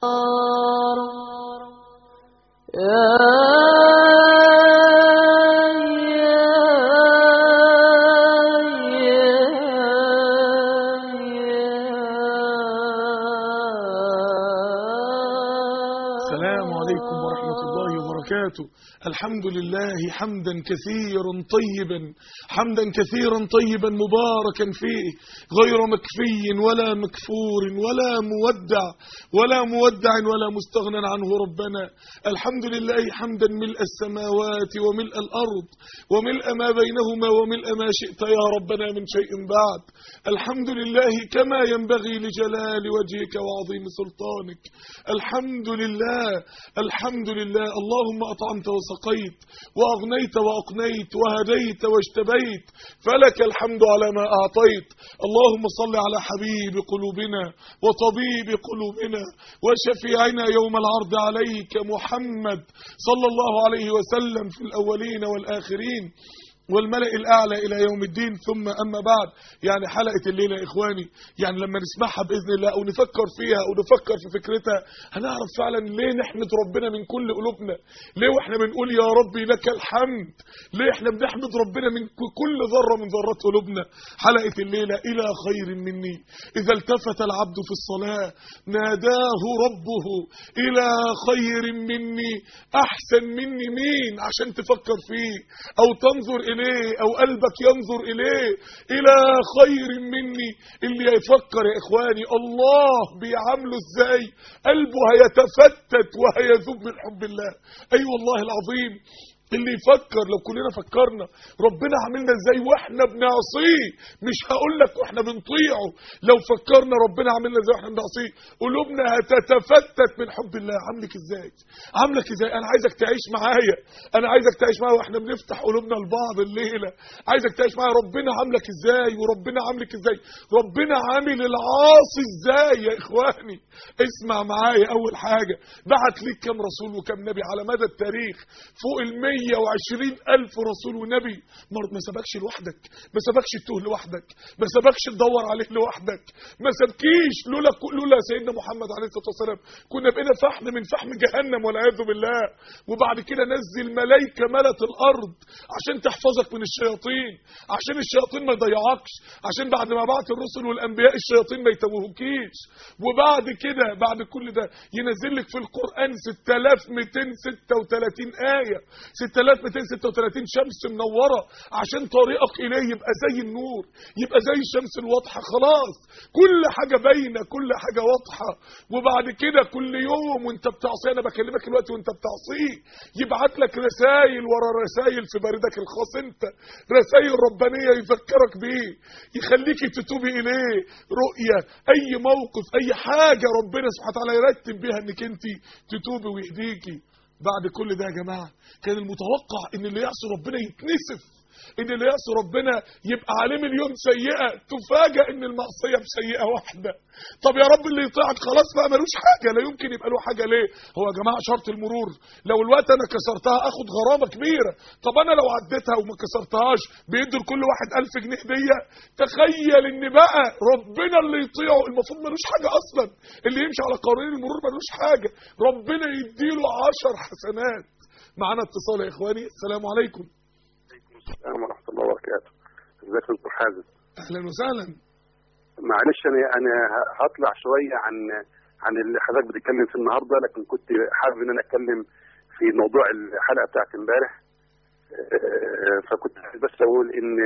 الحمد لله حمدا كثيرا طيبا مباركا فيه غير مكفي ولا مكفور ولا مودع ولا مستغنى عنه ربنا. الحمد لله حمدا ملء السماوات وملء الأرض وملء ما بينهما وملء ما شئت يا ربنا من شيء بعد. الحمد لله كما ينبغي لجلال وجهك وعظيم سلطانك. الحمد لله اللهم أطعمت وسقيت وأغنيت وأقنيت وهديت واجتبيت، فلك الحمد على ما أعطيت. اللهم صل على حبيب قلوبنا وطبيب قلوبنا وشفيعنا يوم العرض عليك محمد صلى الله عليه وسلم في الأولين والآخرين والملأ الأعلى إلى يوم الدين. ثم أما بعد، يعني حلقة الليلة يا إخواني، يعني لما نسمعها بإذن الله أو نفكر فيها أو نفكر في فكرتها هنعرف فعلا ليه نحمد ربنا من كل قلوبنا، ليه وإحنا بنقول يا ربي لك الحمد، ليه إحنا بنحمد ربنا من كل ذرة من ذرات قلوبنا. حلقة الليلة إلى خير مني إذا التفت العبد في الصلاة ناداه ربه إلى خير مني. أحسن مني مين عشان تفكر فيه أو تنظر إليه أو قلبك ينظر إليه؟ إلى خير مني. اللي يفكر يا إخواني الله بيعامله إزاي قلبه هيتفتت وهيذوب من حب الله. أي والله العظيم اللي يفكر لو كلنا فكرنا ربنا عاملنا ازاي واحنا بنعصيه، مش هقول لك واحنا بنطيعه، لو فكرنا ربنا عاملنا ازاي واحنا بنعصيه قلوبنا هتتفتت من حب الله. عاملك ازاي؟ انا عايزك تعيش معايا، واحنا بنفتح قلوبنا لبعض الليله. عايزك تعيش معايا ربنا عاملك ازاي وربنا عاملك ازاي، ربنا عامل العاصي ازاي يا اخواني. اسمع معايا، اول حاجه بعت ليك كم رسول وكم نبي على مدى التاريخ؟ فوق 120,000 رسول ونبي. ما سبكش لوحدك، ما سبكش تتوه لوحدك، ما سبكش تدور عليه لوحدك، ما سبكيش. لولا سيدنا محمد عليه الصلاة والسلام كنا بقينا فحم من فحم جهنم والعياذ بالله. وبعد كده نزل ملائكة ملت الأرض عشان تحفظك من الشياطين، عشان الشياطين ما يضيعكش، عشان بعد ما بعت الرسل والأنبياء الشياطين ما يتوهكيش. وبعد كده بعد كل ده ينزل لك في القرآن 6236 آية، 6236 شمس منورة عشان طريقك إليه يبقى زي النور، يبقى زي الشمس الواضحة. خلاص كل حاجة باينة، كل حاجة واضحة. وبعد كده كل يوم وانت بتعصي، انا بكلمك الوقت وانت بتعصيه، يبعت لك رسائل ورا رسائل في باردك الخاص انت، رسائل ربانية يذكرك بيه، يخليكي تتوبي إليه. رؤية، أي موقف، أي حاجة ربنا سبحانه وتعالى يرتب بيها انك انت تتوبي ويهديكي. بعد كل ده يا جماعة كان المتوقع ان اللي يعصي ربنا يتنسف، ان اللي يعصي ربنا يبقى عليه مليون سيئة. تفاجأ ان المعصية بسيئة واحدة. طب يا رب اللي يطيعك خلاص بقى ملوش حاجة، لا يمكن يبقى له حاجة. ليه؟ هو يا جماعة شرط المرور لو الوقت انا كسرتها اخد غرامة كبيرة، طب انا لو عديتها وما كسرتهاش بيدوا لكل واحد 1000 جنيه هدية. تخيل ان بقى ربنا اللي يطيعه المفروض ملوش حاجة اصلا، اللي يمشي على قوانين المرور ملوش حاجة، ربنا يديله 10 حسنات. معانا اتصال يا اخواني. السلام عليكم. السلام ورحمة الله وبركاته. ازيك يا دكتور حازم؟ اهلا وسهلا. معلش انا هطلع شوية عن اللي حضرتك بتتكلم فيه النهارده، لكن كنت حابب ان انا اتكلم في موضوع الحلقة بتاعت امبارح. فكنت بس اقول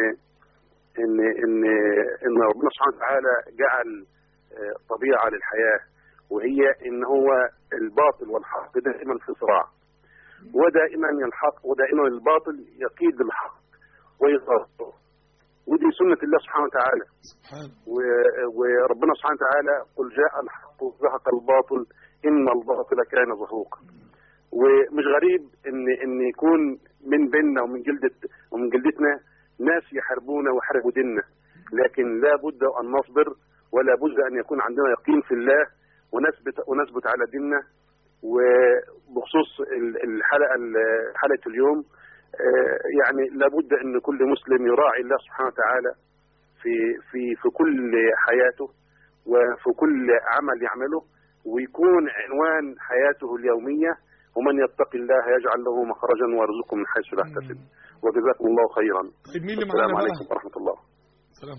ان ربنا سبحانه وتعالى جعل طبيعة للحياة، وهي ان هو الباطل والحق دائما في صراع، ودائما الحق ودائما الباطل يقيد الحق ويغطه، ودي سنة الله سبحانه وتعالى. وربنا سبحانه وتعالى قل جاء الحق وزهق الباطل إن الباطل كان زهوقا. ومش غريب ان يكون من بيننا ومن جلدتنا ناس يحاربونا ويحاربوا ديننا، لكن لا بد ان نصبر ولا بد ان يكون عندنا يقين في الله ونثبت على ديننا. وبخصوص حلقة اليوم، يعني لابد ان كل مسلم يراعي الله سبحانه وتعالى في كل حياته وفي كل عمل يعمله، ويكون عنوان حياته اليومية: ومن يتق الله يجعل له مخرجا ويرزقه من حيث لا يحتسب. وجزاكم الله خيرا. طيب مين اللي معانا السلام بقى؟ عليكم ورحمة الله. سلام.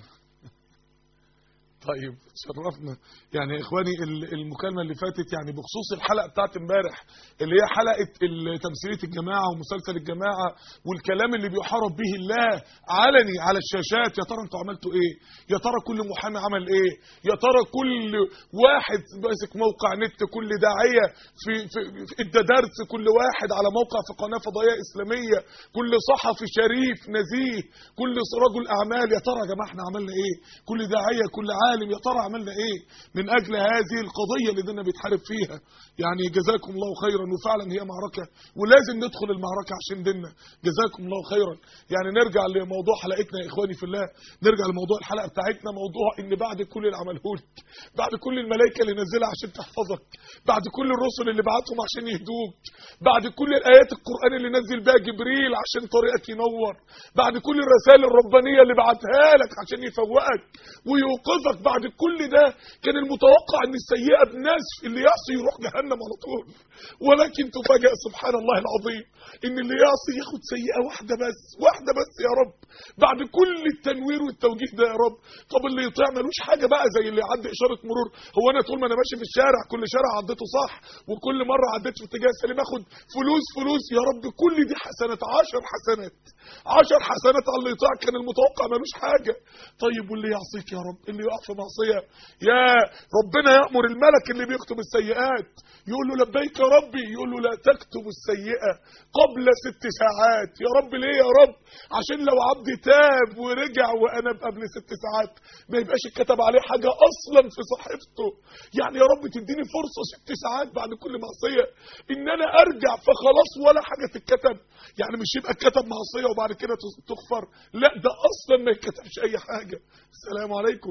طيب شرفنا يعني يا اخواني. المكالمه اللي فاتت يعني بخصوص الحلقه بتاعت امبارح اللي هي حلقه تمثيليه الجماعه ومسلسل الجماعه والكلام اللي بيحارب به الله علني على الشاشات. يا ترى انتوا عملتوا ايه؟ يا ترى كل محامي عمل ايه؟ يا ترى كل واحد ماسك موقع نت، كل داعيه في ادى درس، كل واحد على موقع في قناه فضائيه اسلاميه، كل صحفي شريف نزيه، كل رجل اعمال، يا ترى يا جماعه احنا عملنا ايه؟ كل داعيه، كل عالم، يا ترى عملنا ايه من اجل هذه القضيه اللي ديننا بيتحارب فيها؟ يعني جزاكم الله خيرا. وفعلا هي معركه ولازم ندخل المعركه عشان ديننا. جزاكم الله خيرا. يعني نرجع لموضوع حلقتنا يا اخواني في الله، نرجع لموضوع الحلقه بتاعتنا، موضوع ان بعد كل اللي عمله لك، بعد كل الملائكه اللي نزلها عشان تحفظك، بعد كل الرسل اللي بعتهم عشان يهدوك، بعد كل الايات القران اللي نزل بها جبريل عشان طريقك ينور، بعد كل الرسائل الربانيه اللي بعتها لك عشان يفوقك ويوقظك، بعد كل ده كان المتوقع ان السيئه بناس اللي يعصي يروح جهنم على طول، ولكن تفاجأ سبحان الله العظيم ان اللي يعصي ياخد سيئه واحده بس يا رب، بعد كل التنوير والتوجيه ده يا رب. طب اللي يطيع ملوش حاجه بقى زي اللي يعدي اشاره مرور. هو انا طول ما انا ماشي في الشارع كل شارع عديته صح وكل مره عديت في اتجاه سليم اخد فلوس يا رب؟ كل دي حسنات، 10 حسنات، 10 حسنات على اللي يطيع. كان المتوقع ملوش حاجه. طيب واللي يعصيك يا رب، اللي يقع في معصيه، يا ربنا يأمر الملك اللي بيكتب السيئات يقول له لبيك يا ربي، يقول له لا تكتب السيئه قبل 6 ساعات. يا رب ليه يا رب؟ عشان لو عبد تاب ورجع وانا قبل 6 ساعات ما يبقاش اتكتب عليه حاجه اصلا في صحيفته. يعني يا رب تديني فرصه 6 ساعات بعد كل معصيه ان انا ارجع فخلاص ولا حاجه تتكتب. يعني مش يبقى اتكتب معصيه وبعد كده تغفر، لا ده اصلا ما يتكتبش اي حاجه. السلام عليكم.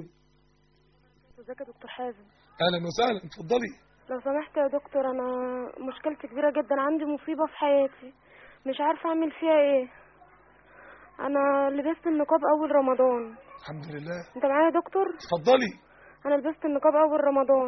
ازيك يا دكتور حازم؟ اهلا وسهلا، اتفضلي. لو سمحت يا دكتور، انا مشكلتي كبيره جدا، عندي مصيبه في حياتي مش عارفه اعمل فيها ايه. انا لبست النقاب اول رمضان. الحمد لله. انت معايا يا دكتور؟ اتفضلي. انا لبست النقاب اول رمضان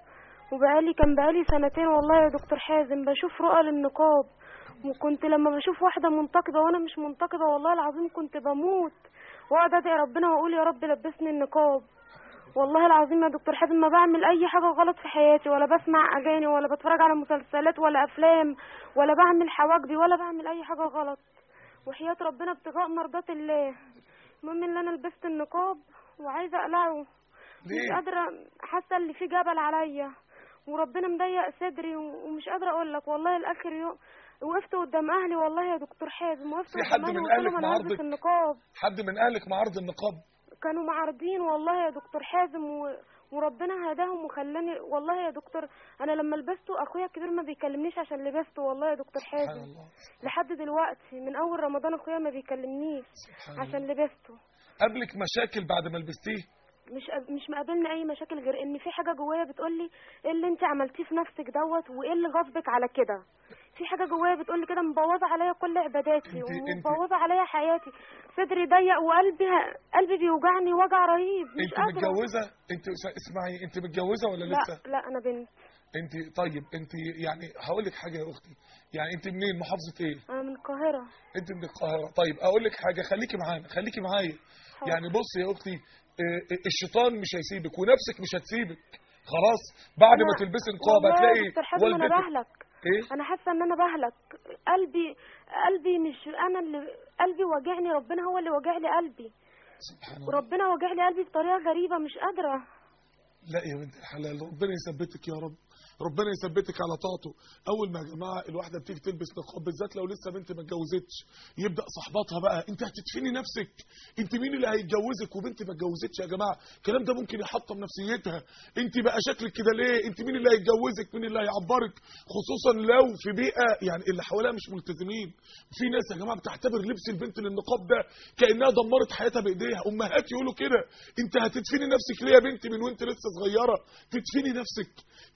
كان بقالي 2 سنين والله يا دكتور حازم بشوف رؤى للنقاب، وكنت لما بشوف واحده منتقبه وانا مش منتقبه والله العظيم كنت بموت واقعد ادعي ربنا واقول يا رب لبسني النقاب. والله العظيم يا دكتور حازم ما بعمل اي حاجه غلط في حياتي، ولا بسمع اغاني ولا بتفرج على مسلسلات ولا افلام ولا بعمل حواجبي ولا بعمل اي حاجه غلط، وحياة ربنا ابتغاء مرضات الله. المهم ان انا لبست النقاب وعايزه اقلعه، مش قادره، حاسه اللي فيه جبل عليا وربنا مضيق صدري ومش قادره اقول لك والله. الاخر يوم وقفت قدام اهلي والله يا دكتور حازم، وقفت قدام اهلي وقلت لهم انا هلبس النقاب. حد من اهلك معارض النقاب؟ كانوا معارضين والله يا دكتور حازم وربنا هداهم وخلاني والله يا دكتور. انا لما لبسته اخويا الكبير ما بيكلمنيش عشان لبسته والله يا دكتور حازم. لحد دلوقتي من اول رمضان اخويا ما بيكلمنيش عشان لبسته. قابلك مشاكل بعد ما لبستيه؟ مش مقابلني اي مشاكل غير ان في حاجه جوايا بتقول لي ايه اللي انت عملتيه في نفسك دوت، وايه اللي غصبك على كده. في حاجه جوايا بتقول لي كده مبوظه عليا كل عباداتي ومبوظه عليا حياتي، صدري ضيق قلبي بيوجعني وجع رهيب. مش قادره. انت متجوزه؟ انت اسمعي، انت متجوزه ولا لسه؟ لا انا بنت. انت طيب انت يعني هقول لك حاجه يا اختي، يعني انت منين؟ محافظه ايه؟ انا من القاهره. انت من القاهره. طيب اقول لك حاجه، خليكي معايا. يعني بصي يا اختي، الشيطان مش هيسيبك ونفسك مش هتسيبك. خلاص بعد ما تلبسي نقاب هتلاقي والدتك. انا بهلك. ايه؟ انا حاسه ان انا بهلك. قلبي مش انا اللي قلبي واجعني، ربنا هو اللي واجع لي قلبي. سبحان الله. وربنا واجع لي قلبي بطريقه غريبه مش قادره. لا يا بنت الحلال، ربنا يثبتك يا رب، ربنا يثبتك على طاعته. اول ما يا جماعه الواحده بتيجي تلبس نقاب بالذات لو لسه بنت ما اتجوزتش، يبدا صحباتها بقى انت هتدفني نفسك، انت مين اللي هيتجوزك وبنت ما اتجوزتش؟ يا جماعه الكلام ده ممكن يحطم نفسيتها. انت بقى شكلك كده ليه؟ انت مين اللي هيتجوزك؟ مين اللي هيعبرك؟ خصوصا لو في بيئه يعني اللي حواليها مش ملتزمين. في ناس يا جماعه بتعتبر لبس البنت للنقاب ده كانها دمرت حياتها بايديها. امهات يقولوا كده، انت هتدفني نفسك ليه يا بنتي من وانت لسه صغيره؟ تدفني نفسك في هذا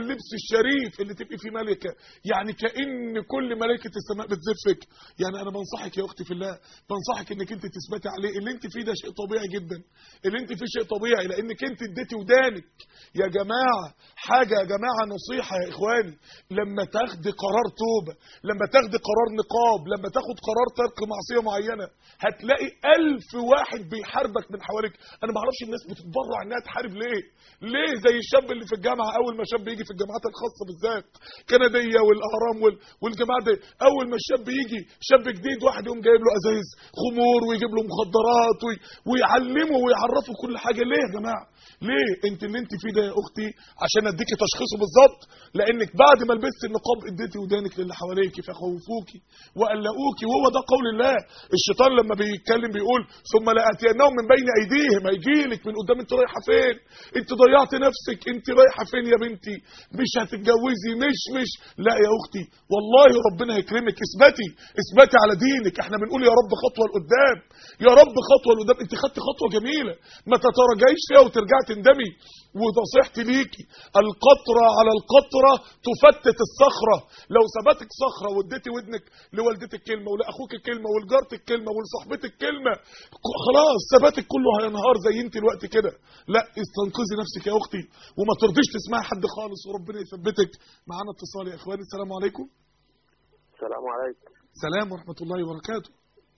اللبس الشريف اللي تبقي فيه ملكه، يعني كأن كل ملائكه السماء بتزفك. يعني انا بنصحك يا اختي في الله، بنصحك انك انت تثبتي عليه. اللي انت فيه ده شيء طبيعي جدا، اللي انت فيه شيء طبيعي، لانك انت اديتي ودانك. يا جماعه حاجه، يا جماعه نصيحه يا اخواني، لما تاخدي قرار توبه، لما تاخدي قرار نقاب، لما تاخد قرار ترك معصيه معينه، هتلاقي 1000 واحد بيحاربك من حواليك. انا ما اعرفش الناس بتتبرع انها تحارب ليه؟ ليه؟ زي الشاب اللي في الجامعه، اول ما شاب يجي في الجامعات الخاصه بالذات كنديه والاهرام والجماعه دي، اول ما الشاب يجي شاب جديد، واحد يقوم جايب له ازايز خمور ويجيب له مخدرات ويعلمه ويعرفه كل حاجه. ليه يا جماعه؟ ليه؟ انت اللي انت فيه ده يا اختي عشان اديكي تشخيصه بالظبط، لانك بعد ما لبست النقاب اديتي ودانك للي حواليكي فخوفوكي وقلقوكي. وهو ده قول الله. الشيطان لما بيتكلم بيقول ثم لآتينهم من بين ايديهم، هيجيلك من قدام. انت رايحه فين؟ انت ضيعت نفسك. انت رايحه فين يا بنتي؟ مش هتتجوزي، مش لا يا اختي والله ربنا هيكرمك. اثبتي على دينك. احنا بنقول يا رب خطوه لقدام، يا رب خطوه لقدام. انت خدت خطوه جميله، ما تتراجعيش فيها وترجعي تندمي. ونصيحتي ليكي، القطره على القطره تفتت الصخره. لو ثبتك صخره واديتي ودنك لوالدتك كلمه ولاخوك كلمه ولجارتك كلمه ولصاحبتك كلمه، خلاص ثباتك كله هينهار زي انت الوقت كده. لا، استنقذي نفسك يا اختي وما ترضيش تسمعي حد خالص، وربنا يثبتك. معانا اتصال يا اخواني. السلام عليكم. السلام عليكم. السلام ورحمه الله وبركاته.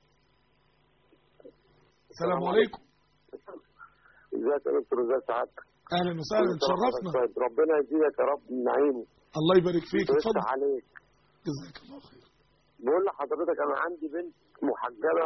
السلام عليكم. ازيك يا دكتور؟ ازي سعادتك؟ اهلا وسهلا، تشرفنا. ربنا يزيدك يا رب من نعيمه. الله يبارك فيك. اتفضل. عليك. جزاك الله خير. بقول لحضرتك انا عندي بنت محجبه،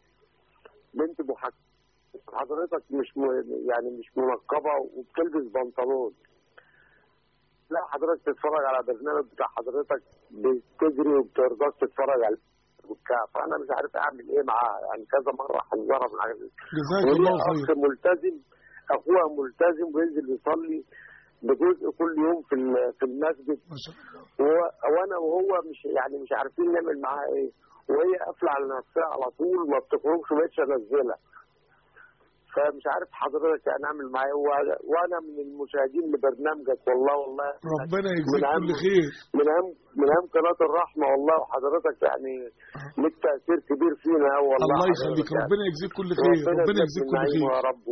حضرتك يعني مش منقبه وبتلبس بنطلون. لا حضرتك تتفرج على برنامج بتاع حضرتك بتجري وبترضاك تتفرج على وبتاع، فانا مش عارف اعمل ايه معاها. يعني كذا مره حذرها من حاجه. جزاك الله خير. اخ ملتزم، اخوها ملتزم وينزل يصلي بجزء كل يوم في المسجد، ما شاء الله. وانا وهو مش عارفين نعمل معاها ايه، وهي قافله على نفسها على طول ما بتخرجش ومبقتش انزلها. فمش عارف حضرتك يعني اعمل معايا. وانا من المشاهدين لبرنامجك والله ربنا يجزيك كل خير. من اهم قناه الرحمه والله، وحضرتك يعني لك تاثير كبير فينا والله. الله يخليك. ربنا يجزيك كل خير. ربنا يجزيك كل خير يا رب.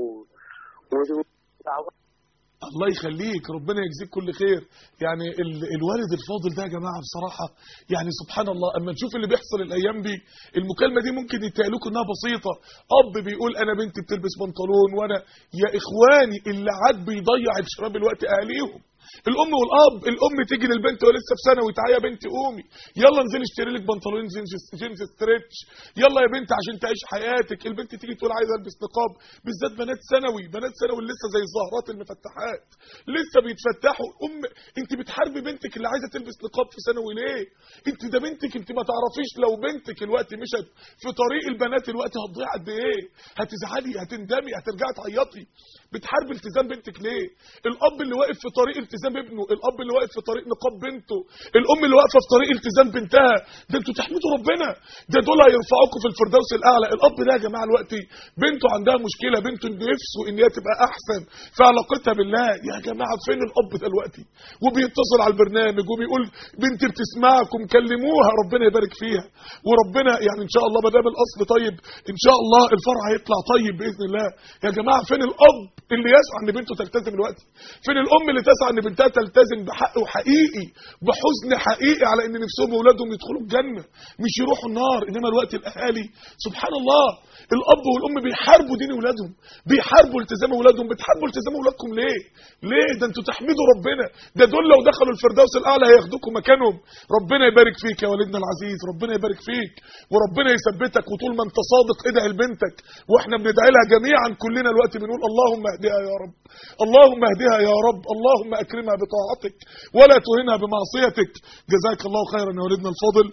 الله يخليك. ربنا يجزيك كل خير. يعني الوالد الفاضل ده يا جماعه بصراحه يعني سبحان الله، اما نشوف اللي بيحصل الايام دي، المكالمه دي ممكن يتقالوكوا انها بسيطه. اب بيقول انا بنتي بتلبس بنطلون، وانا يا اخواني اللي عاد بيضيع الشباب الوقت اهاليهم. الام والاب، الام تيجي للبنت وهي لسه في ثانوي، تعالى يا بنتي قومي يلا انزلي اشتري لك بنطلون جينز ستريتش، يلا يا بنت عشان تعيش حياتك. البنت تيجي تقول عايزه البس نقاب، بالذات بنات ثانوي لسه زي الزهرات المفتحات لسه بيتفتحوا. انت بتحاربي بنتك اللي عايزه تلبس نقاب في ثانوي ليه؟ انت ده بنتك، انت ما تعرفيش لو بنتك الوقت مشت في طريق البنات الوقت هتضيع قد ايه. هتزعلي، هتندمي، هترجعي تعيطي. بتحاربي التزام بنتك ليه؟ الاب اللي واقف في طريق التزام ابنه، الاب اللي واقف في طريق نقاب بنته، الام اللي واقفه في طريق التزام بنتها، ده انتوا تحمدوا ربنا، ده دول هيرفعوكم في الفردوس الاعلى. الاب ده يا جماعه الوقت بنته عندها مشكله، بنته نفسه ان هي تبقى احسن في علاقتها بالله. يا جماعه فين الاب دلوقتي وبيتصل على البرنامج وبيقول بنتي بتسمعكم كلموها، ربنا يبارك فيها. وربنا يعني ان شاء الله ما دام الاصل طيب ان شاء الله الفرع هيطلع طيب باذن الله. يا جماعه فين الاب اللي يسعى ان بنته تلتزم دلوقتي؟ فين الام اللي تسعى ان بنتها تلتزم بحق وحقيقي بحزن حقيقي على ان نفسهم اولادهم يدخلوا الجنه مش يروحوا النار؟ انما الوقت الاهالي سبحان الله الاب والام بيحاربوا دين اولادهم، بيحاربوا التزام اولادهم. بتحاربوا التزام اولادكم ليه؟ ده انتوا تحمدوا ربنا، ده دول لو دخلوا الفردوس الاعلى هياخدوكم مكانهم. ربنا يبارك فيك يا والدنا العزيز، ربنا يبارك فيك وربنا يثبتك. وطول ما انت صادق ادعي لبنتك، واحنا بندعي لها جميعا كلنا الوقت بنقول اللهم اهدها يا رب، اللهم اهدها يا رب، اللهم اكرمها بطاعتك ولا تهنها بمعصيتك. جزاك الله خيرا يا والدنا الفاضل.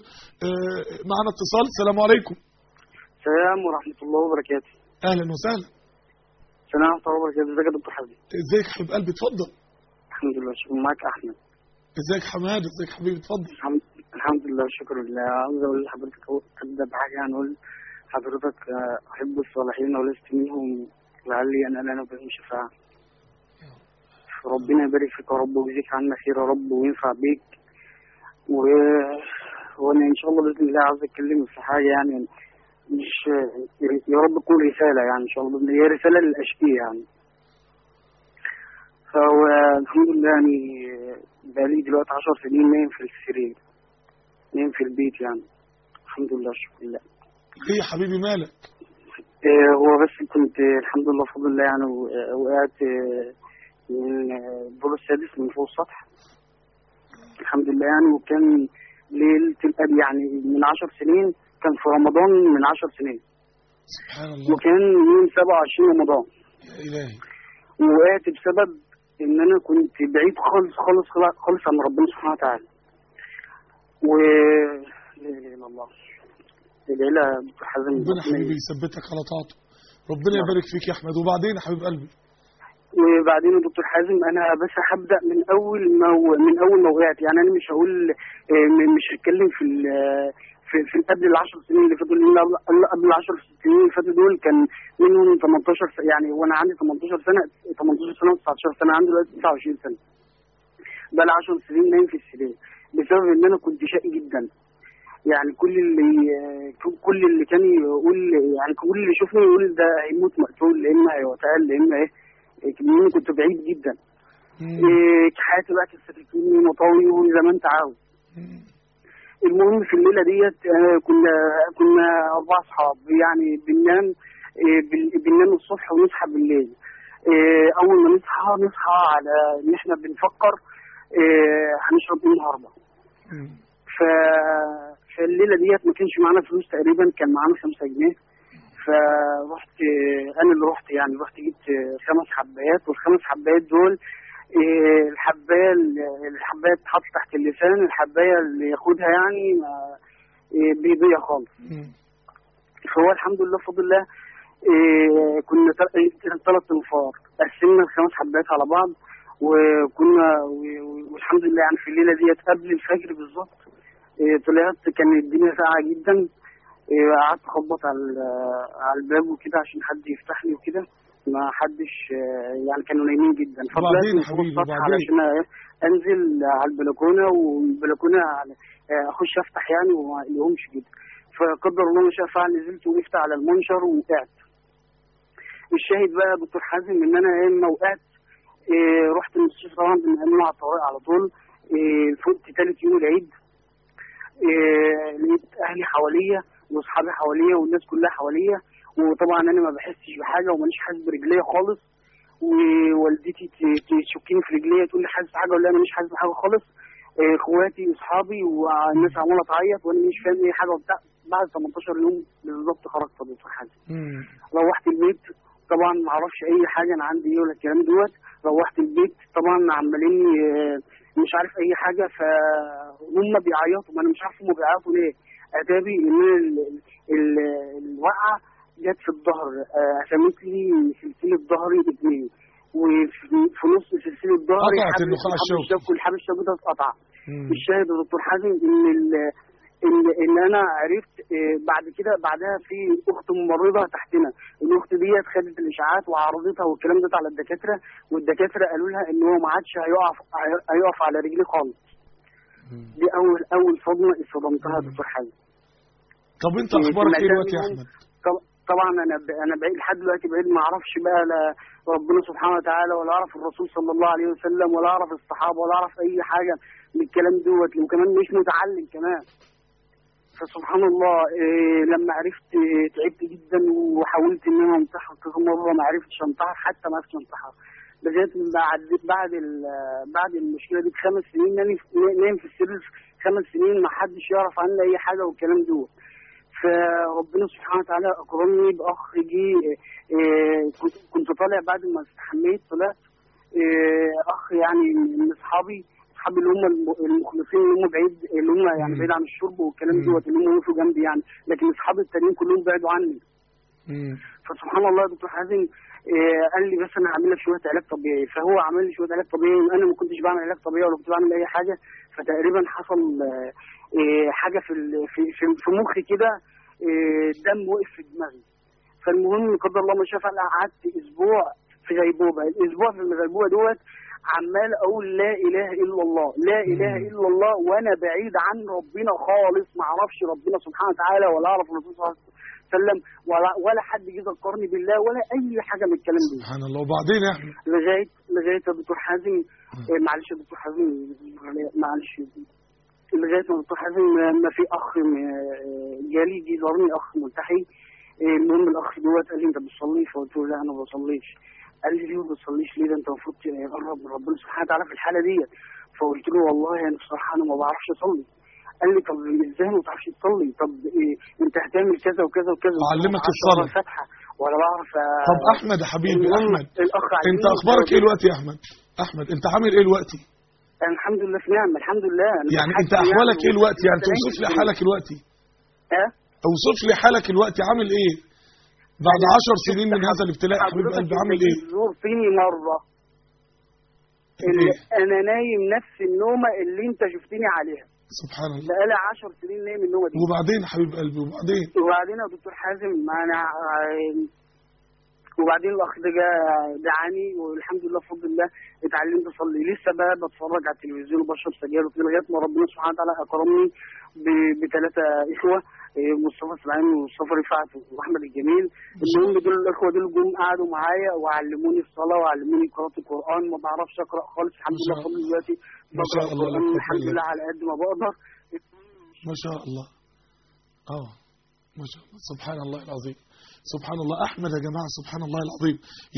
معنا اتصال. السلام عليكم. السلام ورحمة الله وبركاته. اهلا وسهلا. السلام ورحمة الله وبركاته. ازيك يا دكتور حبيبي؟ ازيك يا حبيب قلبي؟ اتفضل. الحمد لله، شكرا. معاك احمد. ازيك حماد؟ ازيك حبيبي؟ اتفضل. الحمد لله شكر لله. عاوز اقول لحضرتك ابدا بحاجه، هنقول حضرتك احب الصالحين ولست منهم لعلي ان انا بهم شفاعه. ربنا يبارك فيك يا رب ويجزيك عنا خير يا رب وينفع بيك. وانا ان شاء الله باذن الله عاوز اتكلم في حاجه يعني مش يا رب تكون رساله يعني ان شاء الله هي رساله للاشقياء يعني. فهو الحمد لله يعني بقالي دلوقتي 10 سنين نايم في السرير، نايم في البيت يعني الحمد لله شكرا لله. ليه يا حبيبي مالك؟ هو بس كنت الحمد لله بفضل الله يعني وقعت من الدور السادس من فوق السطح الحمد لله يعني. وكان ليلة الأب يعني من 10 سنين، كان في رمضان من 10 سنين سبحان الله. وكان يوم 27 رمضان. يا إلهي. وقعت بسبب إن أنا كنت بعيد خالص خالص خالص عن ربنا سبحانه وتعالى. لا إله إلا الله. العيلة حزن. ربنا حبيبي يثبتك على طاعته. ربنا يبارك فيك يا أحمد. وبعدين يا حبيب قلبي؟ وبعدين يا دكتور حازم انا بس هبدا من اول ما وقعت يعني. انا مش هقول مش هتكلم في قبل ال10 سنين اللي فاتوا، لان قبل ال10 سنين اللي فاتوا دول كان منهم 18 سنه يعني، وانا عندي 18 سنه و19 سنه، عندي دلوقتي 29 سنه. بقى لي 10 سنين نايم في السرير بسبب ان انا كنت شقي جدا يعني. كل اللي كان يقول يعني، كل اللي يشوفني يقول ده هيموت مقتول، يا اما هيغتال، يا اما ايه. كمان كنت بعيد جدا. حياتي بقى كانت سكاكين ومطاوي وزي ما انت عاوز. المهم في الليله ديت كنا 4 اصحاب يعني بننام الصبح ونصحى بالليل. اول ما نصحى على ان احنا بنفكر هنشرب ايه النهارده. فالليله ديت ما كانش معانا فلوس تقريبا، كان معانا 5 جنيه. فرحت انا اللي رحت جبت 5 حبايات، وال5 حبايات دول الحبايه تتحط تحت اللسان، الحبايه اللي ياخدها يعني بيضيع خالص. فهو الحمد لله بفضل الله كنا 3 انفار، قسمنا ال5 حبايات على بعض، والحمد لله يعني في الليله ديت قبل الفجر بالظبط طلعت. كان الدنيا ساقعه جدا، قعدت اخبط على الباب وكده عشان حد يفتح لي وكده، ما حدش يعني، كانوا نايمين جدا. فطلعت من فوق السطح علشان انزل على البلكونه، والبلكونه اخش افتح يعني وما لهمش كده. فقدر الله ما شاء فعل نزلت وقفت على المنشر ووقعت. الشاهد بقى يا دكتور حازم ان انا لما وقعت رحت المستشفى طبعا بنقلنا على الطوارئ على طول. فقت ثالث يوم العيد، لقيت اهلي حواليا واصحابي حواليا والناس كلها حواليا، وطبعا انا ما بحسش بحاجه ومانيش حاسس برجليا خالص. ووالدتي تشكيني في رجليا تقول لي حاسس حاجه، ولا انا مش حاسس بحاجه خالص. اخواتي واصحابي والناس عماله تعيط وانا مش فاهم ايه حاجه وبتاع. بعد 18 يوم بالظبط خرجت يا دكتور حازم. روحت البيت طبعا ما اعرفش اي حاجه انا عندي ايه ولا الكلام دوت. روحت البيت طبعا عمالين مش عارف اي حاجه، فهم بيعيطوا، ما انا مش عارف هم بيعيطوا ليه. اتابي ان الوقعه جت في الظهر، قسمت لي سلسله ظهري 2، وفي نص سلسله ظهري قطعت النخاع الشوكي والحبل الشوكي ده اتقطع. الشاهد يا دكتور حازم ان انا عرفت بعد كده، بعدها في اخت ممرضه تحتنا، الاخت ديت خدت الاشاعات وعرضتها والكلام ده على الدكاتره، والدكاتره قالوا لها ان هو ما عادش هيقف على رجليه خالص. دي اول صدمه اتصدمتها يا دكتور حازم. طب انت اخبارك ايه دلوقتي يا احمد؟ طبعا انا بعيد لحد دلوقتي، بعيد ما اعرفش بقى لا ربنا سبحانه وتعالى، ولا اعرف الرسول صلى الله عليه وسلم، ولا اعرف الصحابه، ولا اعرف اي حاجه من الكلام دوت، وكمان مش متعلم كمان. فسبحان الله لما عرفت تعبت جدا، وحاولت ان انا انتحر كذا مره، ما عرفتش انتحر، حتى ما عرفتش انتحر لغايه بعد المشكله دي ب5 سنين نايم في السرير 5 سنين، ما حدش يعرف عني اي حاجه والكلام دوت. فربنا سبحانه وتعالى اكرمني باخ جه، كنت طالع بعد ما استحميت، طلعت اخ يعني من اصحابي اللي هم المخلصين، اللي هم بعيد، اللي هم يعني بعيد عن الشرب والكلام دوت، اللي هم وقفوا جنبي يعني، لكن اصحابي التانيين كلهم بعدوا عني. فسبحان الله يا دكتور حازم قال لي بس انا هعمل لك شويه علاج طبيعي. فهو عمل لي شويه علاج طبيعي، وانا ما كنتش بعمل علاج طبيعي ولا كنت بعمل اي حاجه. فتقريبا حصل حاجه في مخي كده، دم وقف في دماغي. فالمهم قدر الله ما شاء فعل قعدت اسبوع في غيبوبه. الاسبوع في الغيبوبه دوت عمال اقول لا اله الا الله لا اله الا الله، وانا بعيد عن ربنا خالص، ما اعرفش ربنا سبحانه وتعالى ولا اعرف الرسول صلى الله عليه وسلم ولا حد جه ذكرني بالله ولا اي حاجه من الكلام ده. سبحان الله. وبعدين يا احمد لغايه يا دكتور حازم، معلش يا دكتور حازم، معلش، لغايه ما دكتور حازم ما في اخ جالي زارني اخ ملتحي. المهم الاخ دوت قال لي انت بتصلي؟ فقلت له لا انا ما بصليش. قال لي ليه ما بتصليش؟ ليه؟ ده انت المفروض تقرب من ربنا سبحانه وتعالى في الحاله ديت. فقلت له والله انا بصراحه انا ما بعرفش اصلي. قال لي طب ازاي ما بتعرفش تصلي؟ طب إيه انت هتعمل كذا وكذا وكذا، اعلمك الصلاه الفاتحه ولا بعرف. طب احمد يا حبيبي، احمد الاخ انت اخبارك ايه دلوقتي يا احمد؟ احمد انت عامل ايه دلوقتي؟ الحمد لله في نعمه الحمد لله. يعني انت احوالك ايه دلوقتي؟ يعني توصف لي حالك دلوقتي. اوصف لي حالك دلوقتي عامل ايه بعد 10 سنين من هذا الابتلاء يا حبيب قلبي؟ عامل ايه؟ زرتني مره انا نايم نفس النومه اللي انت شفتني عليها. سبحان الله. بقالي 10 سنين نايم النومه دي. وبعدين حبيب قلبي وبعدين يا دكتور حازم انا وبعدين الاخ ده دعاني والحمد لله بفضل الله اتعلمت اصلي. لسه بقى بتفرج على التلفزيون وبشرب سجاير لغايه ما ربنا سبحانه وتعالى اكرمني بثلاثه اخوه، مصطفى اسماعيل ومصطفى رفعت واحمد الجميل. المهم دول الاخوه دول جم قعدوا معايا وعلموني الصلاه وعلموني قراءه القران. ما بعرفش اقرا خالص الحمد لله بفضل دلوقتي بقرا القران الحمد لله على قد ما بقدر. ما شاء الله. ما شاء الله. سبحان الله العظيم. سبحان الله. احمد يا جماعه سبحان الله العظيم.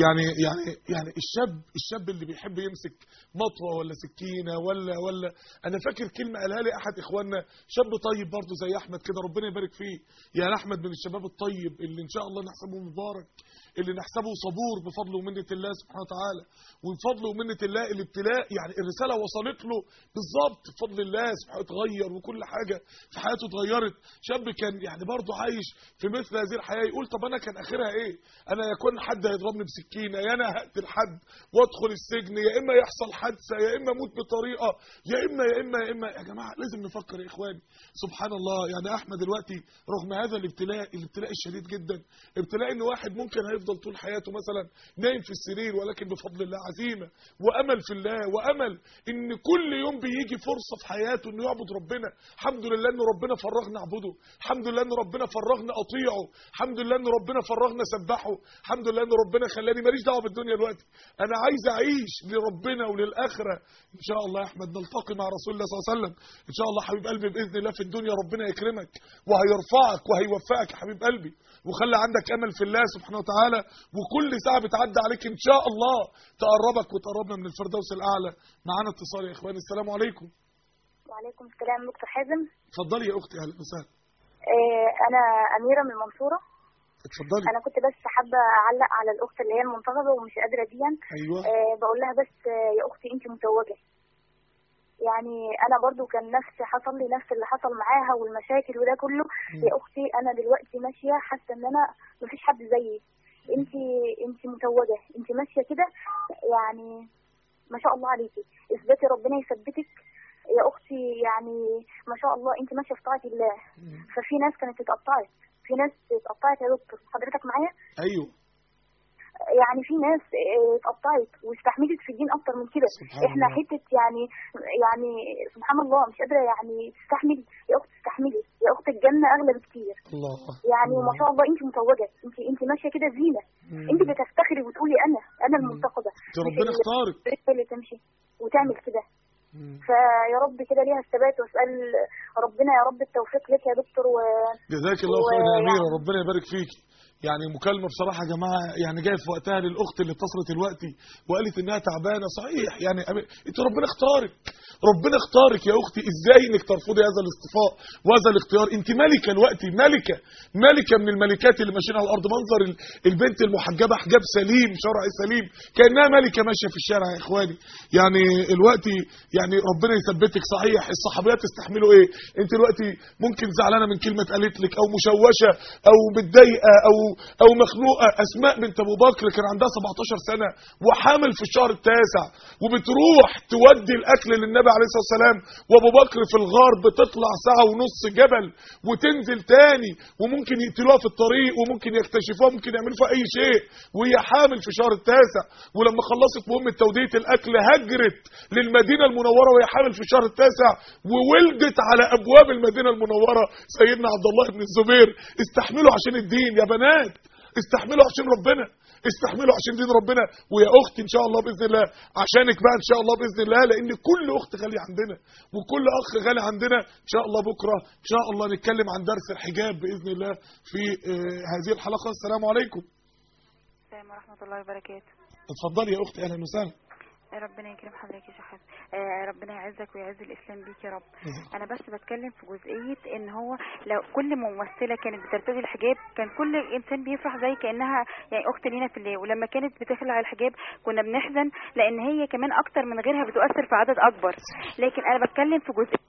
يعني الشاب اللي بيحب يمسك مطوه ولا سكينه ولا انا فاكر كلمه قالها لي احد اخواننا، شاب طيب برضه زي احمد كده، ربنا يبارك فيه. يعني احمد من الشباب الطيب اللي ان شاء الله نحسبه مبارك، اللي نحسبه صبور بفضل ومنه الله سبحانه وتعالى. وبفضل ومنه الله الابتلاء يعني الرساله وصلت له بالظبط بفضل الله سبحانه، اتغير وكل حاجه في حياته اتغيرت. شاب كان يعني برضه عايش في مثل هذه الحياه، يقول طب انا كان اخرها ايه؟ انا يكون حد هيضربني بسكينه، يا انا هقتل حد وادخل السجن، يا اما يحصل حادثه، يا اما اموت بطريقه، يا اما يا جماعه لازم نفكر يا اخواني. سبحان الله. يعني احمد دلوقتي رغم هذا الابتلاء الشديد جدا، ابتلاء ان واحد ممكن هيفضل طول حياته مثلا نايم في السرير، ولكن بفضل الله عزيمه وامل في الله، وامل ان كل يوم بيجي فرصه في حياته انه يعبد ربنا. الحمد لله ان ربنا فرغنا اعبده، الحمد لله ان ربنا فرغنا اطيعه، الحمد لله ان ربنا فرغنا سبحه، الحمد لله ان ربنا خلاني ماليش دعوه بالدنيا دلوقتي، انا عايز اعيش لربنا وللاخره. ان شاء الله يا احمد نلتقي مع رسول الله صلى الله عليه وسلم ان شاء الله حبيب قلبي باذن الله في الدنيا. ربنا يكرمك وهيرفعك وهيوفقك يا حبيب قلبي، وخلي عندك امل في الله سبحانه وتعالى، وكل ساعه بتعدي عليك ان شاء الله تقربك وتقربنا من الفردوس الاعلى. معانا اتصال يا اخواني. السلام عليكم. وعليكم السلام دكتور حازم. اتفضلي يا اختي. اهلا وسهلا. انا اميره من المنصوره. اتفضلي. انا كنت بس حابه اعلق على الاخت اللي هي المنتخبه ومش قادره دي. ايوه. بقول لها بس يا اختي انت متوجه. يعني انا برضو كان حصل لي نفس اللي حصل معاها والمشاكل وده كله. يا اختي انا دلوقتي ماشيه حاسه ان انا مفيش حد زيي. انت متوجه، انت ماشيه كده يعني ما شاء الله عليكي، اثبتي ربنا يثبتك يا اختي. يعني ما شاء الله انت ماشيه في طاعه الله. ففي ناس كانت اتقطعت، في ناس اتقطعت يا دكتور، حضرتك معايا؟ ايوه. يعني في ناس اتقطعت واستحملت في الدين اكتر من كده. احنا حته يعني سبحان الله مش قادره يعني تستحمل. يا اخت استحملي، يا اخت الجنه اغلى بكتير. الله. يعني ما شاء الله انت متوجه، انت ماشيه كده زينه. انت بتفتخري وتقولي انا المنتخبه. ربنا اختارك اللي تمشي وتعمل كده. فيا رب كده ليها الثبات، واسال ربنا يا رب التوفيق لك يا دكتور. جزاك الله خير يا اميره، ربنا يبارك فيكي. يعني مكالمه بصراحه يا جماعه يعني جايه في وقتها للاخت اللي اتصلت دلوقتي وقالت انها تعبانه. صحيح يعني انت ربنا اختارك يا اختي. ازاي انك ترفضي هذا الاصطفاء وهذا الاختيار؟ انت ملكه دلوقتي، ملكه من الملكات اللي ماشيين على الارض. منظر البنت المحجبه حجاب سليم شرعي سليم كانها ملكه ماشيه في الشارع يا اخواني. يعني دلوقتي يعني ربنا يثبتك. صحيح الصحابيات تستحملوا ايه؟ انت دلوقتي ممكن زعلانه من كلمه قالت لك او مشوشه او متضايقه او او مخنوقه. اسماء بنت ابو بكر كان عندها 17 سنه وحامل في الشهر التاسع، وبتروح تودي الاكل للنبي عليه الصلاه والسلام، وابو بكر في الغار بتطلع ساعه ونص جبل وتنزل تاني، وممكن يقتلوها في الطريق وممكن يكتشفوها، ممكن يعملوا فيها اي شيء، وهي حامل في الشهر التاسع. ولما خلصت مهمه توديه الاكل هجرت للمدينه المنوره وهي حامل في الشهر التاسع، وولدت على ابواب المدينه المنوره سيدنا عبد الله بن الزبير. استحملوا عشان الدين يا بنات، استحملوا عشان ربنا، استحملوا عشان دين ربنا. ويا اختي ان شاء الله باذن الله عشانك بقى ان شاء الله باذن الله، لان كل اخت غاليه عندنا وكل اخ غالي عندنا. ان شاء الله بكره ان شاء الله نتكلم عن درس الحجاب باذن الله في هذه الحلقه. السلام عليكم. السلام ورحمه الله وبركاته. اتفضلي يا اختي، اهلا وسهلا. ربنا يكرم حضرتك يا شيخ. ربنا يعزك ويعز الاسلام بيك يا رب. انا بس بتكلم في جزئيه ان هو لو كل ممثله كانت بترتدي الحجاب كان كل انسان بيفرح زي كانها يعني اخت لينا في الله، ولما كانت بتخلع الحجاب كنا بنحزن لان هي كمان اكتر من غيرها بتؤثر في عدد اكبر. لكن انا بتكلم في جزئيه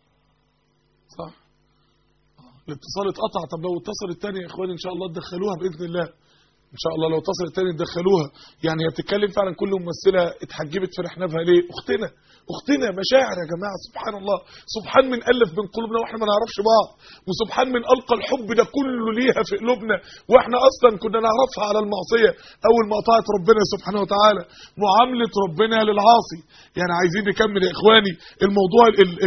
صح. الاتصال اتقطع. طب لو اتصل الثاني يا اخواني ان شاء الله تدخلوها باذن الله، ان شاء الله لو اتصلت تاني تدخلوها. يعني هي بتتكلم فعلا كل ممثله اتحجبت فرحنا بها ليه؟ اختنا مشاعر يا جماعه. سبحان الله، سبحان من الف بين قلوبنا واحنا ما نعرفش بعض، وسبحان من القى الحب ده كله ليها في قلوبنا واحنا اصلا كنا نعرفها على المعصيه اول ما قطعت ربنا سبحانه وتعالى. معامله ربنا للعاصي. يعني عايزين نكمل يا اخواني الموضوع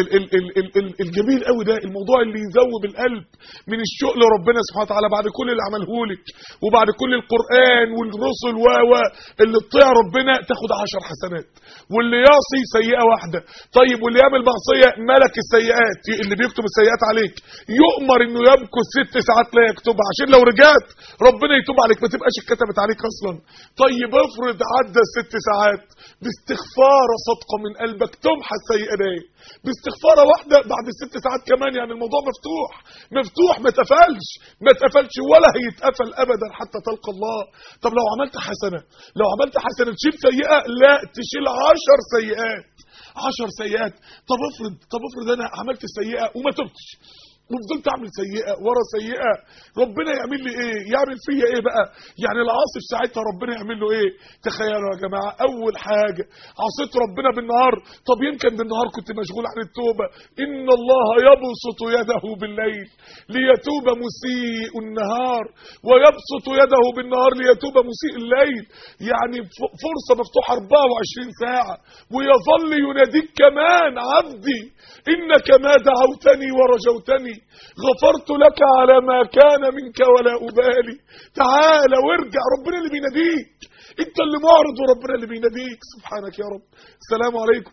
الجميل قوي ده، الموضوع اللي يذوب القلب من الشوق لربنا سبحانه وتعالى بعد كل اللي عمله لك وبعد كل القرآن والرسل اللي تطيع ربنا تاخد 10 حسنات، واللي يعصي سيئة واحدة. طيب واللي يعمل معصية ملك السيئات اللي بيكتب السيئات عليك يؤمر انه يمكث 6 ساعات لا يكتبها، عشان لو رجعت ربنا يتوب عليك ما تبقاش اتكتبت عليك اصلا. طيب افرض عدى 6 ساعات باستغفار صدقة من قلبك تمحى السيئة دي باستغفارة واحدة بعد 6 ساعات كمان. يعني الموضوع مفتوح ما اتقفلش ولا هيتقفل ابدا حتى تلقى الله. طب لو عملت حسنة تشيل سيئة؟ لا، تشيل 10 سيئات. 10 سيئات. طب افرض انا عملت سيئة وما تبتش وفضلت اعمل سيئة ورا سيئة، ربنا يعمل لي ايه؟ يعمل فيا ايه بقى؟ يعني العاصي في ساعتها ربنا يعمل له ايه؟ تخيلوا يا جماعة، اول حاجة عصيت ربنا بالنهار. طب يمكن بالنهار كنت مشغول عن التوبة. ان الله يبسط يده بالليل ليتوب مسيء النهار ويبسط يده بالنهار ليتوب مسيء الليل. يعني فرصة مفتوحة 24 ساعة، ويظل يناديك كمان عبدي انك ما دعوتني ورجوتني غفرت لك على ما كان منك ولا أبالي. تعال وارجع، ربنا اللي بيناديك، انت اللي معرض وربنا اللي بيناديك. سبحانك يا رب. السلام عليكم.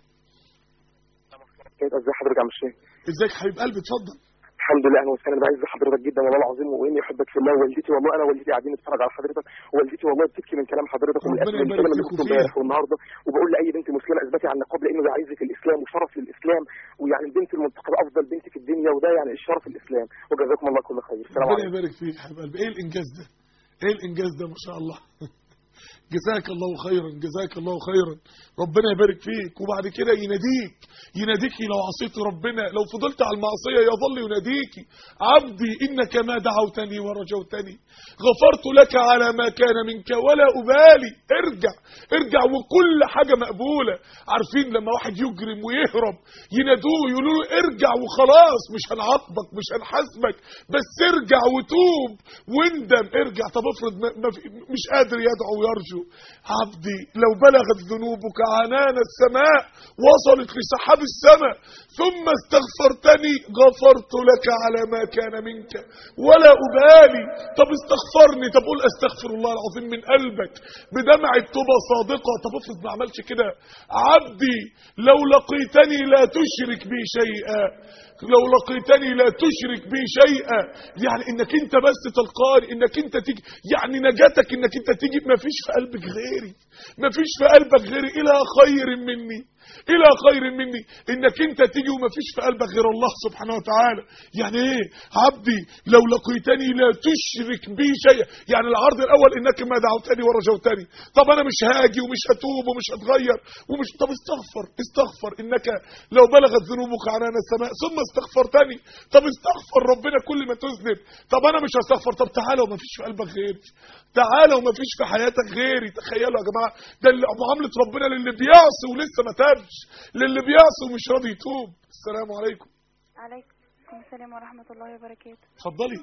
ازي حضرتك يا عم الشيخ؟ ازيك حبيب قلبي؟ اتفضل. الحمد لله. انا وسهلا، بعز حضرتك جدا والله العظيم، واني احبك في الله. والدتي والله انا والدتي قاعدين نتفرج على حضرتك، والدتي والله بتبكي من كلام حضرتك ومن الاسئله اللي كنت امبارح والنهارده، وبقول لاي بنت مسلمه اثبتي على النقاب لانه ده عز في الاسلام وشرف للاسلام، ويعني البنت المنتقبه افضل بنت في الدنيا، وده يعني الشرف الاسلام. وجزاكم الله كل خير. السلام عليكم. ربنا يبارك فيك حبيب قلبي. ايه الانجاز ده؟ ايه الانجاز ده؟ ما شاء الله. جزاك الله خيرا، جزاك الله خيرا، ربنا يبارك فيك. وبعد كده يناديك لو عصيت ربنا، لو فضلت على المعصية يظل يناديك عبدي إنك ما دعوتني ورجوتني غفرت لك على ما كان منك ولا أبالي. ارجع وكل حاجة مقبولة. عارفين لما واحد يجرم ويهرب ينادوه يقولوا له ارجع وخلاص، مش هنعاقبك مش هنحاسبك، بس ارجع وتوب واندم. ارجع. طب افرض مش قادر يدعو ويرجو. عبدي لو بلغت ذنوبك عنان السماء وصلت لسحاب السماء ثم استغفرتني غفرت لك على ما كان منك ولا أبالي. طب استغفرني. طب قول استغفر الله العظيم من قلبك بدمع التوبة صادقة. طب افرض ما عملش كده. عبدي لو لقيتني لا تشرك بي شيئا، لو لقيتني لا تشرك بي شيئا، يعني انك انت بس تلقاني، انك انت تيجي، يعني نجاتك انك انت تيجي، ما فيش في قلبك غيري، مفيش في قلبك غير الى خير مني، الى خير مني، انك انت تيجي ومفيش في قلبك غير الله سبحانه وتعالى. يعني ايه؟ عبدي لو لقيتني لا تشرك بي شيئا، يعني العرض الاول انك ما دعوتني ورجوتني. طب انا مش هاجي ومش هتوب ومش هتغير ومش، طب استغفر انك لو بلغت ذنوبك عنان السماء ثم استغفرتني. طب استغفر ربنا كل ما تذنب. طب انا مش هستغفر. طب تعالى ومفيش في قلبك غيري، تعالى ومفيش في حياتك غيري. تخيلوا يا جماعه، ده معامله ربنا للي بيعصي ولسه ما تابش، للي بيعصي ومش راضي يتوب. السلام عليكم. عليكم السلام ورحمة الله وبركاته. اتفضلي.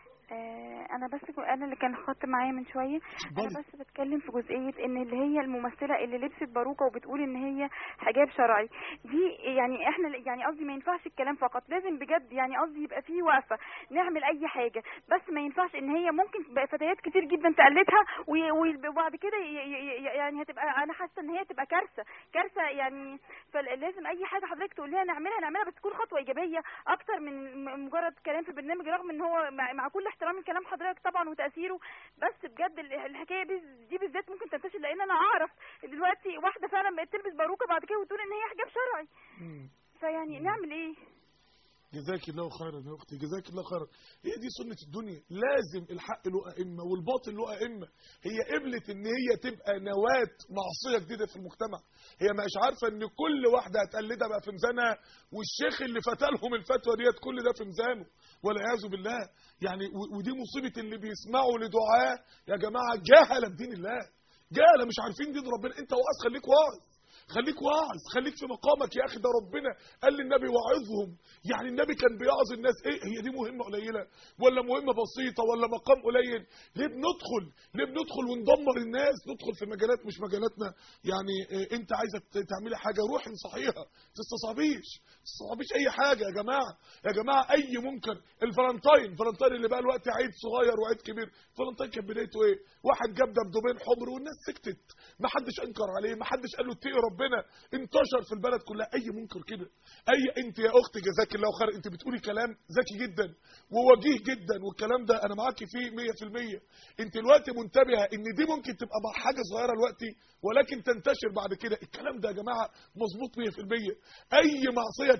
انا اللي كان خط معايا من شويه. انا بس بتكلم في جزئيه ان اللي هي الممثله اللي لبست باروكه وبتقول ان هي حجاب شرعي دي، يعني احنا يعني قصدي ما ينفعش الكلام فقط، لازم بجد يعني قصدي يبقى فيه وقفه، نعمل اي حاجه، بس ما ينفعش ان هي ممكن فتيات كتير جدا تقلدها وبعد كده يعني هتبقى، انا حاسه ان هي تبقى كارثه يعني. فلازم اي حاجه حضرتك تقوليها نعملها بس تكون خطوه ايجابيه اكتر من مجرد كلام في البرنامج، رغم ان هو مع كل احترام الكلام حضرتك طبعا وتاثيره، بس بجد الحكايه دي بالذات ممكن تنتشر، لان انا اعرف دلوقتي واحده فعلا بقت تلبس باروكه بعد كده وتقول ان هي حجاب شرعي. فيعني نعمل ايه؟ جزاك الله خيرا يا اختي، جزاك الله خيرا. هي دي سنه الدنيا، لازم الحق له ائمه والباطل له ائمه. هي قبلت ان هي تبقى نواه معصيه جديده في المجتمع. هي مش عارفه ان كل واحده هتقلدها بقى في ميزانها، والشيخ اللي فتلهم الفتوى ديت كل ده في ميزانه والعياذ بالله. يعني ودي مصيبه اللي بيسمعوا لدعاء يا جماعه جهله بدين الله، جهله مش عارفين دين ربنا. انت واعظ، خليك واعظ، خليك واعظ، خليك في مقامك يا اخي. ده ربنا قال للنبي واعظهم. يعني النبي كان بيعظ الناس. ايه هي دي مهمه قليله ولا مهمه بسيطه ولا مقام قليل؟ ليه بندخل وندمر الناس، ندخل في مجالات مش مجالاتنا؟ يعني انت عايزه تعملي حاجه روحي انصحيها، تستصعبيش اي حاجه يا جماعه. اي منكر. الفالنتاين اللي بقى الوقت عيد صغير وعيد كبير. الفالنتاين كان بدايته ايه؟ واحد جاب دبدوبين حمر والناس سكتت، ما حدش انكر عليه، ما حدش قال له اتقي ربنا، انتشر في البلد كلها. اي منكر كده. انت يا اختي جزاك الله خير، انت بتقولي كلام ذكي جدا ووجيه جدا، والكلام ده انا معاكي فيه 100%. انت دلوقتي منتبهه ان دي ممكن تبقى حاجه صغيره دلوقتي ولكن تنتشر بعد كده. الكلام ده يا جماعه مظبوط 100%. اي معصيه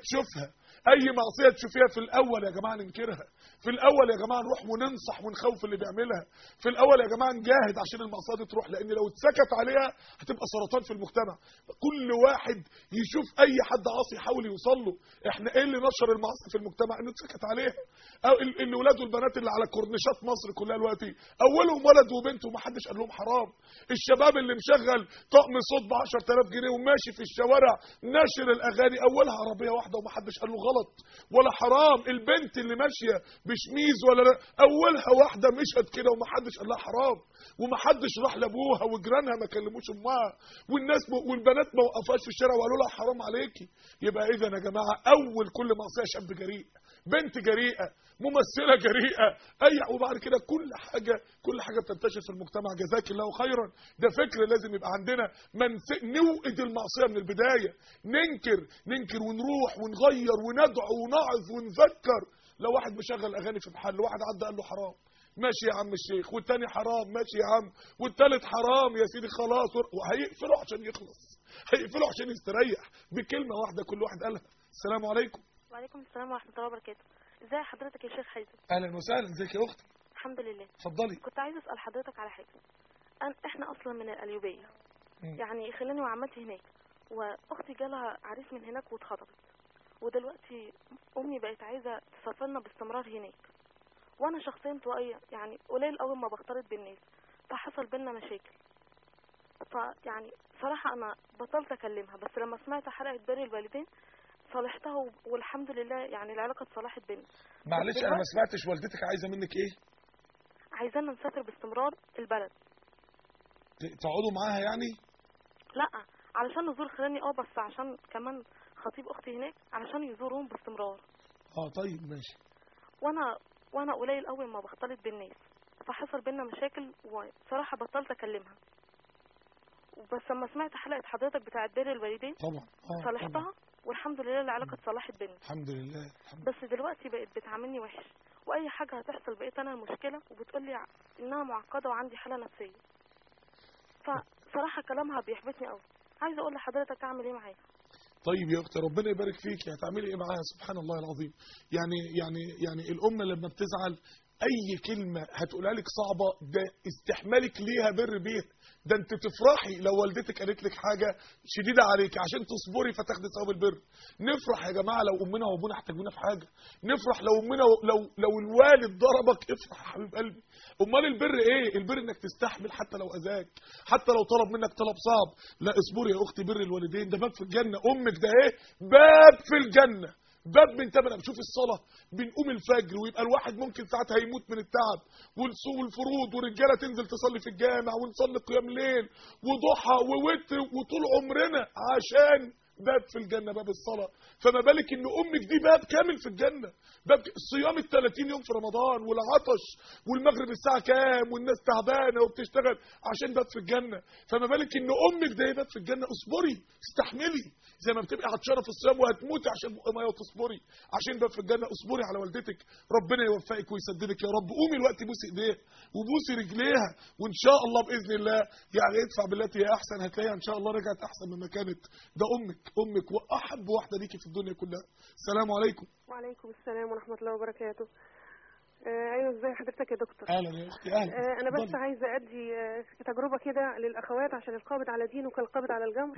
تشوفيها في الاول يا جماعه ننكرها، في الاول يا جماعه نروح وننصح ونخوف اللي بيعملها، في الاول يا جماعه نجاهد عشان المعصيه دي تروح، لان لو اتسكت عليها هتبقى سرطان في المجتمع. كل واحد يشوف اي حد عاصي يحاول يوصل له. احنا ايه اللي نشر المعاصي في المجتمع؟ انه اتسكت عليها. او الولاد والبنات اللي على كورنيشات مصر كلها دلوقتي اولهم ولد وبنت ومحدش قال لهم حرام. الشباب اللي مشغل طقم صوت ب 10000 جنيه وماشي في الشوارع ناشر الاغاني، اولها عربيه واحده ومحدش قال له غلط ولا حرام. البنت اللي ماشيه بشميز ولا اولها واحده مشت كده ومحدش قال لها حرام، ومحدش راح لابوها وجيرانها ما كلموش امها، والناس والبنات ما وقفوش في الشارع وقالوا لها حرام عليكي. يبقى اذا يا جماعه اول كل معصيه شاب جريء، بنت جريئه، ممثله جريئه، وبعد كده كل حاجه بتنتشر في المجتمع. جزاك الله خيرا. ده فكر لازم يبقى عندنا. نوقد المعصيه من البدايه، ننكر ونروح ونغير وندعو ونعظ ونذكر. لو واحد مشغل اغاني في محل، واحد عدى قال له حرام، ماشي يا عم الشيخ، والتاني حرام، ماشي يا عم، والتالت حرام يا سيدي خلاص، وهيقفلوا عشان يخلص، هيقفلوا عشان يستريح بكلمه واحده كل واحد قالها. السلام عليكم. وعليكم السلام ورحمه الله وبركاته. ازي حضرتك يا شيخ حازم؟ اهلا وسهلا. ازيك يا اختي؟ الحمد لله. اتفضلي. كنت عايزه اسال حضرتك على حاجه. احنا اصلا من القليوبيه، يعني خلاني وعمتي هناك، واختي جالها عريس من هناك واتخطبت، ودلوقتي امي بقت عايزه تسافرنا باستمرار هناك، وانا شخصيا انطوائيه، يعني قليل قوي ما بختلط بالناس، فحصل بينا مشاكل. فيعني صراحه انا بطلت اكلمها، بس لما سمعت حلقه بر الوالدين صالحتها والحمد لله يعني العلاقه اتصلحت بينا. معلش انا ما سمعتش، والدتك عايزه منك ايه؟ عايزانا نسافر باستمرار البلد. تقعدوا معاها يعني؟ لا، علشان نزور خلاني بس عشان كمان خطيب اختي هناك علشان يزورهم باستمرار. طيب ماشي. وانا قليل قوي ما بختلط بالناس، فحصل بينا مشاكل وصراحه بطلت اكلمها. بس لما سمعت حلقه حضرتك بتاعه بر الوالدين طبعا صالحتها والحمد لله العلاقه اتصلحت بينا. الحمد لله. بس دلوقتي بقت بتعاملني وحش، واي حاجه هتحصل بقيت انا المشكله، وبتقولي انها معقده وعندي حاله نفسيه. بصراحه كلامها بيحبطني قوي. عايزه اقول لحضرتك اعمل ايه معاها؟ طيب يا اختي ربنا يبارك فيكي، هتعملي ايه معاها؟ سبحان الله العظيم. يعني الامه لما بتزعل اي كلمه هتقولها لك صعبه ده استحمالك ليها بر بيها. ده انت تفرحي لو والدتك قالت لك حاجه شديده عليك عشان تصبري فتاخدي ثواب البر. نفرح يا جماعه لو امنا وابونا احتاجونا في حاجه، نفرح لو امنا لو الوالد ضربك، افرح يا حبيب قلبي. امال البر ايه؟ البر انك تستحمل حتى لو اذاك، حتى لو طلب منك طلب صعب. لا اصبري يا اختي، بر الوالدين ده باب في الجنه. امك ده ايه؟ باب في الجنه، باب من تمنى. بشوف الصلاه بنقوم الفجر ويبقى الواحد ممكن ساعتها هيموت من التعب، والفروض والرجاله تنزل تصلي في الجامع ونصلي قيام ليل وضحى ووتر وطول عمرنا عشان باب في الجنه، باب الصلاه. فما بالك ان امك دي باب كامل في الجنه، باب صيام ال30 يوم في رمضان والعطش والمغرب الساعه كام والناس تعبانه وبتشتغل عشان باب في الجنه. فما بالك ان امك ده باب في الجنه. اصبري، استحملي، زي ما بتبقي عطشانه في الصيام وهتموتي عشان ميه وتصبري عشان باب في الجنه. اصبري على والدتك، ربنا يوفقك ويسددك يا رب. قومي الوقت بوسي ايديها وبوسي رجليها، وان شاء الله باذن الله يعني ادفع بالتي هي احسن هتلاقيها ان شاء الله رجعت احسن مما كانت. ده امك واحب واحده ليكي في الدنيا كلها. السلام عليكم. وعليكم السلام ورحمه الله وبركاته. ايوه ازي حضرتك يا دكتور؟ اهلا يا اختي اهلا. انا بس عايزه ادي تجربه كده للاخوات عشان القابض على دينه كالقابض على الجمر.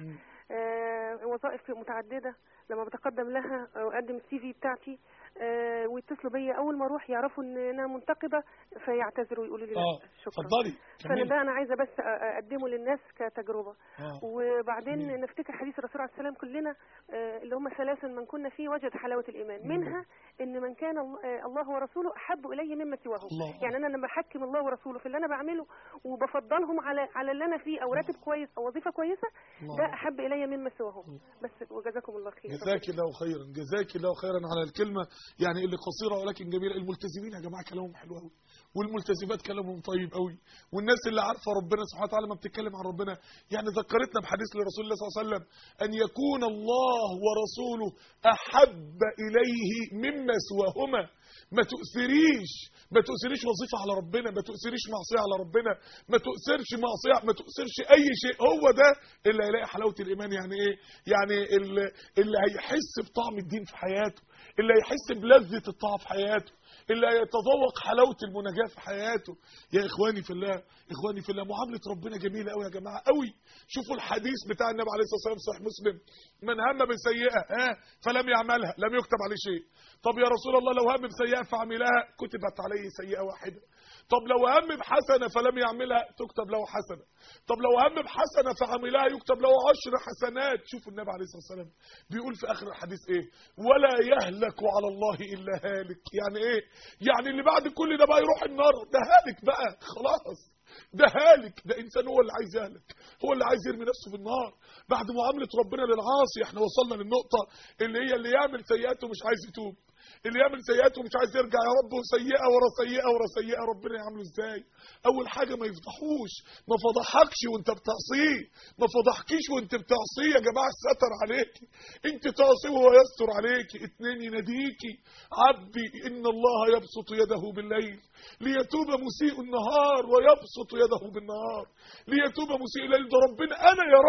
وظائف متعدده لما بتقدم لها واقدم السي في بتاعتي ويتصلوا بيا اول ما اروح يعرفوا ان انا منتقبه فيعتذروا ويقولوا لي لا شكرا. اتفضلي. فانا ده انا عايزه بس اقدمه للناس كتجربه. وبعدين نفتكر حديث الرسول عليه السلام كلنا اللي هم 3 من كنا فيه وجد حلاوه الايمان. منها ان من كان الله ورسوله احب الي مما سواه. يعني انا لما بحكم الله ورسوله في اللي انا بعمله وبفضلهم على اللي انا فيه او راتب كويس او وظيفه كويسه، ده احب الي مما سواهم. بس وجزاكم الله خير. جزاك الله خيرا، جزاك الله خيرا على الكلمه يعني اللي قصيره ولكن جميله. الملتزمين يا جماعه كلامهم حلو قوي، والملتزمات كلامهم طيب قوي، والناس اللي عارفه ربنا سبحانه وتعالى ما بتتكلم عن ربنا يعني ذكرتنا بحديث لرسول الله صلى الله عليه وسلم ان يكون الله ورسوله احب اليه مما سواهما. ما تؤثريش وظيفة على ربنا، ما تؤثريش معصية على ربنا، ما تؤثرش معصية، ما تؤثرش أي شيء. هو ده اللي هيلاقي حلاوة الإيمان. يعني إيه؟ يعني اللي هيحس بطعم الدين في حياته، اللي هيحس بلذة الطاعة في حياته، اللي هيتذوق حلاوة المناجاة في حياته. يا إخواني في الله، إخواني في الله، معاملة ربنا جميلة قوي يا جماعة قوي. شوفوا الحديث بتاع النبي عليه الصلاة والسلام صحيح مسلم: من هم بسيئة فلم يعملها لم يكتب عليه شيء. طب يا رسول الله لو هم بسيئة فعملها كتبت عليه سيئة واحدة. طب لو هم بحسنة فلم يعملها تكتب له حسنة. طب لو هم بحسنة فعملها يكتب له 10 حسنات. شوفوا النبي عليه الصلاة والسلام بيقول في آخر الحديث إيه؟ ولا يهلك على الله إلا هالك. يعني إيه؟ يعني اللي بعد كل ده بقى يروح النار، ده هالك بقى خلاص، ده هالك، ده إنسان هو اللي عايز يهلك، هو اللي عايز يرمي نفسه في النار بعد معاملة ربنا للعاصي. احنا وصلنا للنقطة اللي يعمل سيئاته مش عايز يتوب، اللي يعمل سيئاته مش عايز يرجع يا رب، سيئة ورا سيئة ورا سيئة. ربنا يعمله ازاي؟ اول حاجة ما يفضحوش، ما فضحكش وانت بتعصيه، ما فضحكيش وانت بتعصيه يا جماعة، ستر عليكي، انت تعصيه وهو يستر عليكي. 2 يناديكي عبدي ان الله يبسط يده بالليل ليتوب مسيء النهار ويبسط يده بالنهار ليتوب مسيء الليل. ده ربنا انا يا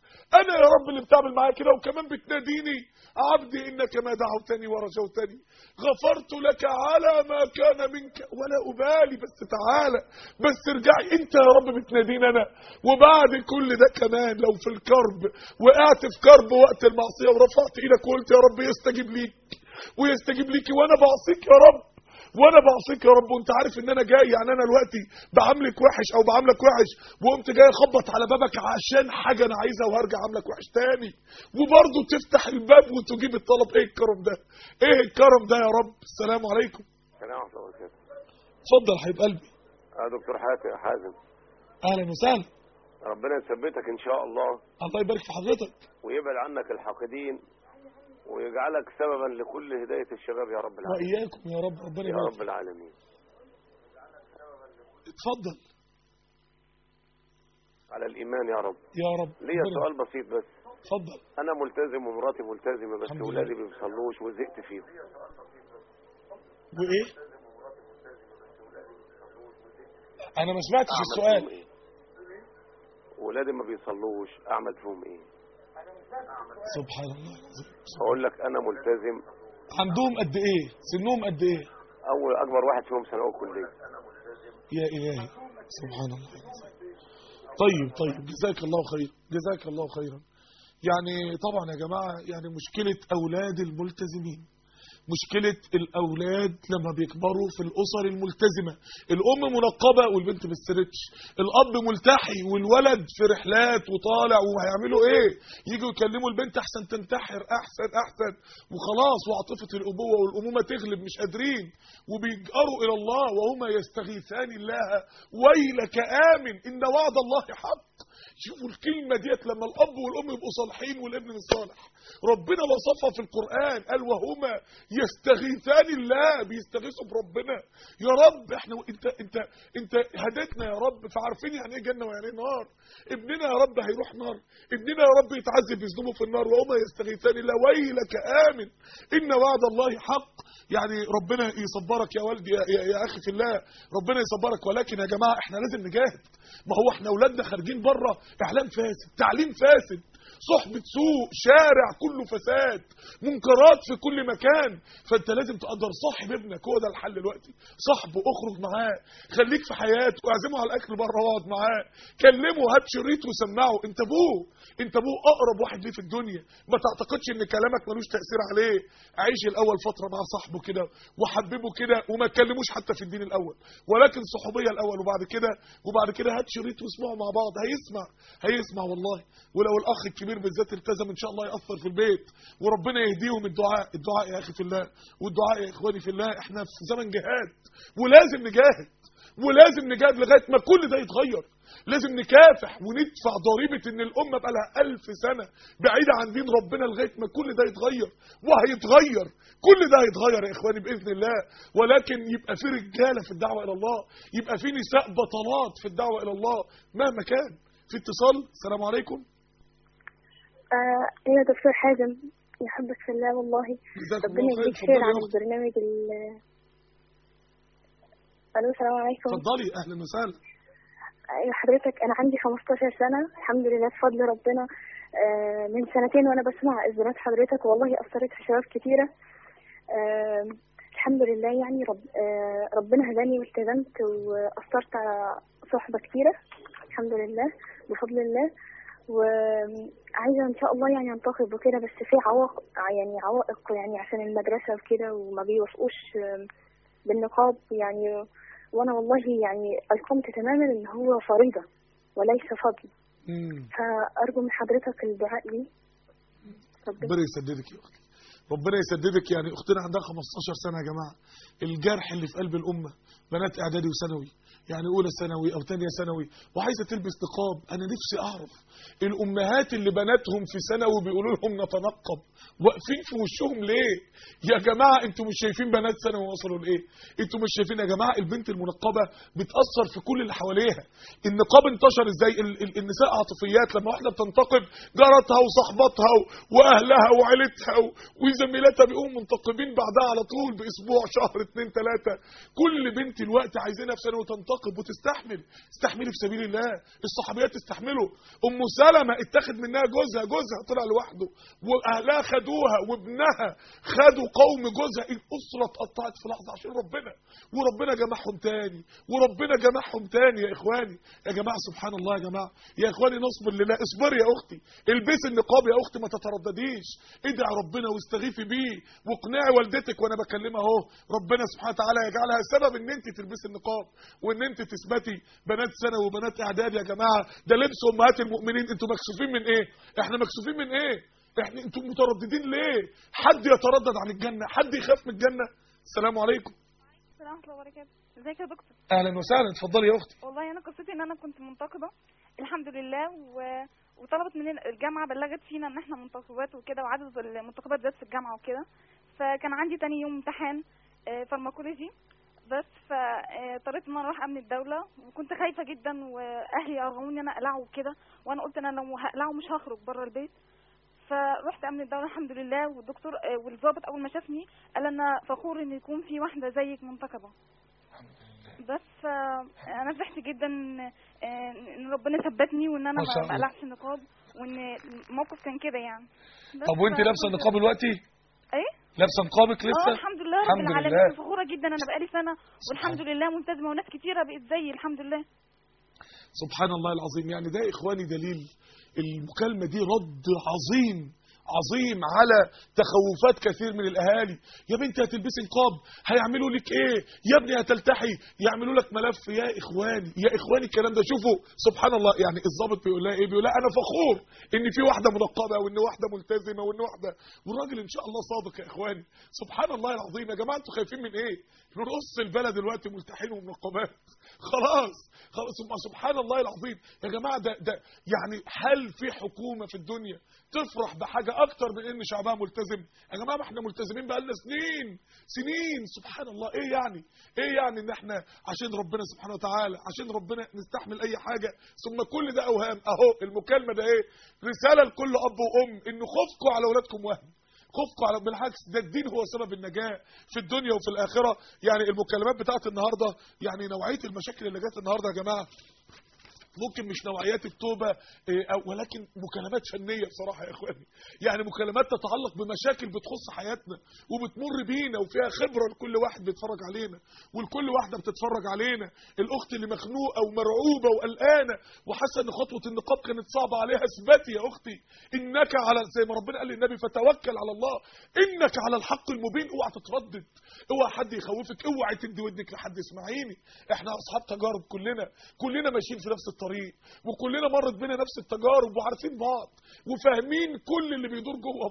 رب اللي بتعمل معايا كده، وكمان بتناديني عبدي انك ما دعوتني ورجوتني غفرت لك على ما كان منك ولا ابالي. بس تعالى، بس ارجعي، انت يا رب بتناديني انا. وبعد كل ده كمان لو في الكرب وقعت في كرب وقت المعصيه ورفعت ايدك وقلت يا رب يستجيب ليك ويستجيب ليكي، وانا بعصيك يا رب، وانا بعصيك يا رب، وانت عارف ان انا جاي، يعني انا دلوقتي بعاملك وحش او بعاملك وحش وقمت جاي اخبط على بابك عشان حاجه انا عايزها وهرجع عاملك وحش تاني، وبرضه تفتح الباب وتجيب الطلب. ايه الكرم ده؟ ايه الكرم ده يا رب؟ السلام عليكم. السلام ورحمه الله وبركاته. اتفضل حبيب قلبي. دكتور حازم. اهلا وسهلا. ربنا يثبتك ان شاء الله. الله يبارك في حضرتك ويبعد عنك الحاقدين ويجعلك سببا لكل هداية الشباب يا رب العالمين. وإياكم يا رب، ربنا يا رب العالمين. اتفضل. على الإيمان يا رب. يا رب. ليا سؤال بسيط بس. اتفضل. أنا ملتزم ومراتي ملتزمة بس ولادي ما بيصلوش وزهقت فيهم. وإيه؟ أنا ما سمعتش السؤال. ولادي ما بيصلوش، اعمل فيهم ايه؟ سبحان الله. اقول لك انا ملتزم. عندهم قد ايه؟ سنهم قد ايه؟ اكبر واحد فيهم ثانوي كليه. يا الهي سبحان الله. طيب جزاك الله خير، جزاك الله خيرا. يعني طبعا يا جماعه يعني مشكله اولاد الملتزمين، مشكلة الأولاد لما بيكبروا في الأسر الملتزمة، الأم منقبة والبنت بتسرتش، الأب ملتحي والولد في رحلات وطالع، وهيعملوا إيه؟ يجوا يكلموا البنت أحسن تنتحر، أحسن وخلاص، وعاطفة الأبوة والأمومة تغلب، مش قادرين، وبيجأروا إلى الله وهما يستغيثان الله ويلك آمن إن وعد الله حق. شوفوا الكلمة ديت لما الأب والأم يبقوا صالحين والابن مش صالح، ربنا وصفها في القرآن قال وهما يستغيثان الله، بيستغيثوا بربنا. يا رب احنا انت هديتنا يا رب، فعارفين يعني ايه جنة ويعني ايه نار. ابننا يا رب هيروح نار، ابننا يا رب يتعذب بذنوبه في النار، وهما يستغيثان الله ويلك آمن إن وعد الله حق. يعني ربنا يصبرك يا والدي يا اخي في الله، ربنا يصبرك. ولكن يا جماعه احنا لازم نجاهد. ما هو احنا اولادنا خارجين بره اعلام فاسد، تعليم فاسد، صحبة سوء، شارع كله فساد، منكرات في كل مكان. فانت لازم تقدر صاحب ابنك، هو ده الحل دلوقتي. صاحبه، اخرج معاه، خليك في حياته، اعزمه على الاكل بره واقعد معاه، كلمه، هات شريط وسمعه. انت ابوه اقرب واحد ليه في الدنيا. ما تعتقدش ان كلامك ملوش تاثير عليه. عيش الاول فتره مع صاحبه كده وحببه كده، وما تكلموش حتى في الدين الاول، ولكن صحوبيه الاول، وبعد كده هات شريط واسمعوا مع بعض. هيسمع والله. ولو الاخ الكبير بالذات التزم ان شاء الله يأثر في البيت، وربنا يهديهم. الدعاء يا اخي في الله، والدعاء يا اخواني في الله. احنا في زمن جهاد، ولازم نجاهد لغايه ما كل ده يتغير. لازم نكافح وندفع ضريبه ان الامه بقى لها 1000 سنه بعيده عن دين ربنا لغايه ما كل ده يتغير. وهيتغير، كل ده هيتغير يا اخواني باذن الله. ولكن يبقى في رجاله في الدعوه الى الله، يبقى في نساء بطلات في الدعوه الى الله مهما كان. في اتصال. السلام عليكم. يا دكتور حازم يحبك في الله والله، ربنا يجزيك خير عن البرنامج الو السلام عليكم. اتفضلي اهلا وسهلا. حضرتك انا عندي 15 سنه الحمد لله بفضل ربنا. من سنتين وانا بسمع اذنات حضرتك والله اثرت في شباب كتيره. الحمد لله يعني ربنا هداني والتزمت واثرت على صحبه كتيره الحمد لله بفضل الله. وعايزه ان شاء الله يعني انتخب وكده، بس في عوائق يعني عشان المدرسه وكده، وما بيوافقوش بالنقاب يعني. وانا والله يعني ايقنت تماما ان هو فريضه وليس فضل. فارجو من حضرتك الدعاء لي. ربنا يسددك يا اختي، ربنا يسددك. يعني اختنا عندها 15 سنه يا جماعه. الجرح اللي في قلب الامه، بنات اعدادي وثانوي، يعني اولى ثانوي او ثانيه ثانوي وعايزه تلبس نقاب. انا نفسي اعرف الامهات اللي بناتهم في ثانوي بيقولوا لهم نتنقب واقفين في وشهم ليه؟ يا جماعه انتوا مش شايفين بنات ثانوي وصلوا لايه؟ انتوا مش شايفين يا جماعه البنت المنقبه بتاثر في كل اللي حواليها. النقاب انتشر ازاي؟ النساء عاطفيات. لما واحده بتنتقب جارتها وصحباتها واهلها وعيلتها وزميلاتها بيقوموا منتقبين بعدها على طول باسبوع، شهر، 2، 3. كل بنت الوقت عايزينها في ثانوي تنتقب وتستحمل. استحملي في سبيل الله. الصحابيات استحملوا. ام سلمة اتخذ منها جوزها طلع لوحده، واهلها خدوها، وابنها خدوا قوم جوزها. الاسره اتقطعت في لحظه عشان ربنا، وربنا جمعهم تاني يا اخواني. يا جماعه سبحان الله يا جماعه، يا اخواني نصبر لله. اصبري يا اختي، البسي النقاب يا اختي، ما تتردديش، ادعي ربنا واستغيثي بيه، واقنعي والدتك. وانا بكلمها اهو، ربنا سبحانه وتعالى يجعلها سبب ان انت تلبسي النقاب وان انت تثبتي. بنات ثانوي وبنات اعداد يا جماعه، ده لبس امهات المؤمنين. انتوا مكسوفين من ايه؟ احنا مكسوفين من ايه؟ احنا انتوا مترددين ليه؟ حد يتردد عن الجنه؟ حد يخاف من الجنه؟ السلام عليكم. السلام ورحمه الله وبركاته. ازيك يا دكتور؟ اهلا وسهلا، اتفضلي يا اختي. والله انا قصتي ان انا كنت منتقبه الحمد لله، وطلبت مننا الجامعه، بلغت فينا ان احنا منتقبات وكده، وعدد المنتقبات زاد في الجامعه وكده. فكان عندي تاني يوم امتحان فارماكولوجي، بس فاضطريت ان انا اروح امن الدوله، وكنت خايفه جدا، واهلي ارغموني ان انا اقلعه وكده، وانا قلت انا لو هقلعه مش هخرج بره البيت. فرحت امن الدوله الحمد لله، والدكتور والضابط اول ما شافني قال انا فخور ان يكون في واحده زيك منتقبه. بس انا فرحت جدا ان ربنا ثبتني وان انا ما قلعتش النقاب، وان الموقف كان كده يعني. طب وانت لابسه النقاب دلوقتي؟ ايه لابسه نقابك لسه؟ الحمد لله رب العالمين، فخوره جدا. انا بقالي سنه والحمد لله ملتزمه، وناس كتيره بقت زيي الحمد لله. سبحان الله العظيم. يعني ده اخواني دليل المكالمه دي رد عظيم عظيم على تخوفات كثير من الاهالي. يا بنتي هتلبسي نقاب هيعملوا لك ايه؟ يا ابني هتلتحي يعملوا لك ملف. يا اخواني الكلام ده شوفوا سبحان الله. يعني الضابط بيقول لها ايه؟ بيقول لها انا فخور ان في واحده منقبه وان واحده ملتزمه وان واحده، والراجل ان شاء الله صادق. يا اخواني سبحان الله العظيم. يا جماعه انتوا خايفين من ايه؟ نص البلد دلوقتي ملتحين ومنقبات. خلاص سبحان الله العظيم. يا جماعه ده يعني هل في حكومه في الدنيا تفرح بحاجه اكتر من ان شعبها ملتزم؟ يا جماعه ما احنا ملتزمين بقالنا سنين. سبحان الله. ايه يعني ان احنا عشان ربنا سبحانه وتعالى، عشان ربنا نستحمل اي حاجه؟ ثم كل ده اوهام. اهو المكالمه ده ايه؟ رساله لكل اب وام ان خوفكم على اولادكم وهم، خوفكم على، بالعكس ده الدين هو سبب النجاه في الدنيا وفي الاخره. يعني المكالمات بتاعت النهارده، يعني نوعيه المشاكل اللي جت النهارده يا جماعه ممكن مش نوعيات التوبة ولكن مكالمات فنية بصراحة يا اخواني. يعني مكالمات تتعلق بمشاكل بتخص حياتنا وبتمر بينا وفيها خبرة لكل واحد بيتفرج علينا ولكل واحدة بتتفرج علينا. الاخت اللي مخنوقة ومرعوبة وقلقانة وحاسة ان خطوة النقاب كانت صعبة عليها، اثبتي يا اختي انك على، زي ما ربنا قال للنبي فتوكل على الله انك على الحق المبين. اوعى تتردد، اوعى حد يخوفك، اوعى تدي ودنك لحد. اسمعيني، احنا اصحاب تجارب، كلنا ماشيين في نفس الطريق وكلنا مرت بينا نفس التجارب وعارفين بعض وفاهمين كل اللي بيدور جوه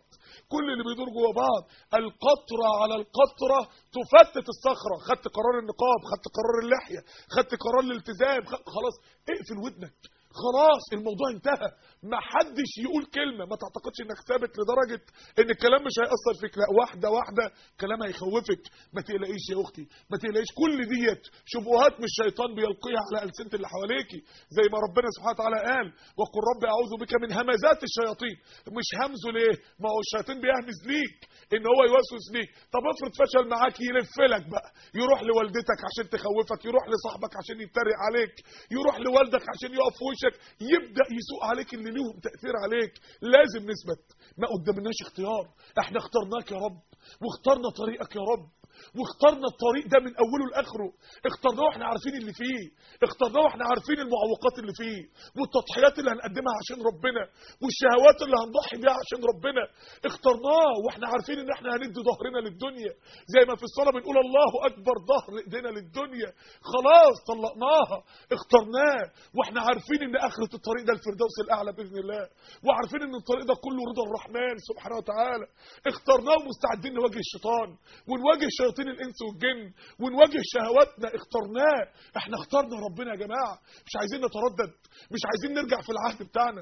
بعض. القطرة على القطرة تفتت الصخرة. خدت قرار النقاب، خدت قرار اللحية، خدت قرار الالتزام، خلاص اقفل ودنك، خلاص الموضوع انتهى. ما حدش يقول كلمة، ما تعتقدش انك ثابت لدرجة ان الكلام مش هيأثر فيك، لا واحدة كلام هيخوفك. ما تقلقيش يا اختي، ما تقلقيش. كل ديت شبهات من الشيطان بيلقيها على ألسنة اللي حواليكي، زي ما ربنا سبحانه وتعالى قال وقل رب اعوذ بك من همزات الشياطين. مش همزه ليه؟ ما هو الشيطان بيهمز ليك ان هو يوسوس ليك. طب افرض فشل معاك، يلفلك بقى، يروح لوالدتك عشان تخوفك، يروح لصاحبك عشان يتريق عليك، يروح لوالدك عشان يقف في وشك، يبدأ يسوق عليك اللي ليهم تأثير عليك. لازم نثبت، ما قدامناش اختيار، احنا اخترناك يا رب واخترنا طريقك يا رب واخترنا الطريق ده من اوله لاخره. اخترناه واحنا عارفين اللي فيه، اخترناه واحنا عارفين المعوقات اللي فيه والتضحيات اللي هنقدمها عشان ربنا والشهوات اللي هنضحي بيها عشان ربنا. اخترناه واحنا عارفين ان احنا هندي ظهرنا للدنيا، زي ما في الصلاه بنقول الله اكبر، ظهر ايدينا للدنيا. خلاص طلقناها. اخترناه واحنا عارفين ان اخره الطريق ده الفردوس الاعلى باذن الله، وعارفين ان الطريق ده كله رضا الرحمن سبحانه وتعالى. اخترناه ومستعدين نواجه الشيطان ونواجه شياطين الانس والجن ونواجه شهواتنا. اخترناه، احنا اخترنا ربنا يا جماعه. مش عايزين نتردد، مش عايزين نرجع في العهد بتاعنا،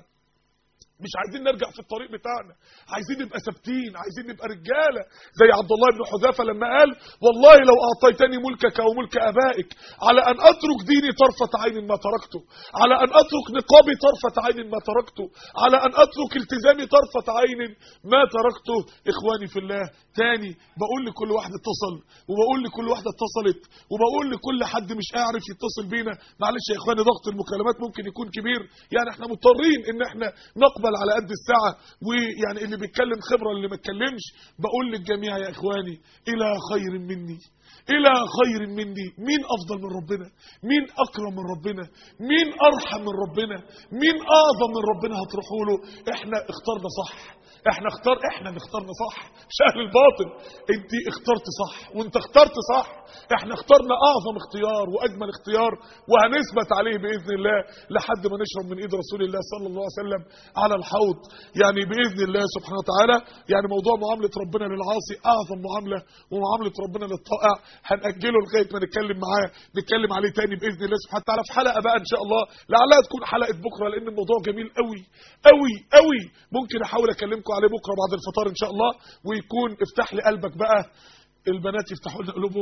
مش عايزين نرجع في الطريق بتاعنا، عايزين نبقى ثابتين، عايزين نبقى رجاله زي عبد الله بن حذافه لما قال والله لو اعطيتني ملكك وملك ابائك على ان اترك ديني طرفه عين ما تركته، على ان اترك نقابي طرفه عين ما تركته، على ان اترك التزامي طرفه عين ما تركته. اخواني في الله، تاني بقول لكل واحد اتصل، وبقول لكل واحده اتصلت، وبقول لكل حد مش عارف يتصل بينا، معلش يا اخواني ضغط المكالمات ممكن يكون كبير، يعني احنا مضطرين ان احنا نقبل على قد الساعه، ويعني اللي بيتكلم خبره اللي ما اتكلمش. بقول للجميع يا اخواني الى خير مني، الى خير مني. مين افضل من ربنا؟ مين اكرم من ربنا؟ مين ارحم من ربنا؟ مين اعظم من ربنا هتروحوا له؟ احنا اخترنا صح، احنا اخترنا صح. مش اهل الباطل، انت اخترت صح وانت اخترت صح. احنا اخترنا اعظم اختيار واجمل اختيار، وهنثبت عليه باذن الله لحد ما نشرب من ايد رسول الله صلى الله عليه وسلم على الحوض، يعني باذن الله سبحانه وتعالى. يعني موضوع معامله ربنا للعاصي اعظم معامله، ومعامله ربنا للطائع هنأجله لغايه ما نتكلم معاه، نتكلم عليه تاني باذن الله سبحانه وتعالى في حلقه بقى ان شاء الله، لعلها تكون حلقه بكره، لان الموضوع جميل قوي قوي قوي. ممكن احاول اكلمكم عليه بكره بعد الفطار ان شاء الله، ويكون افتح لي قلبك بقى. البنات يفتحوا لنا قلوبهم،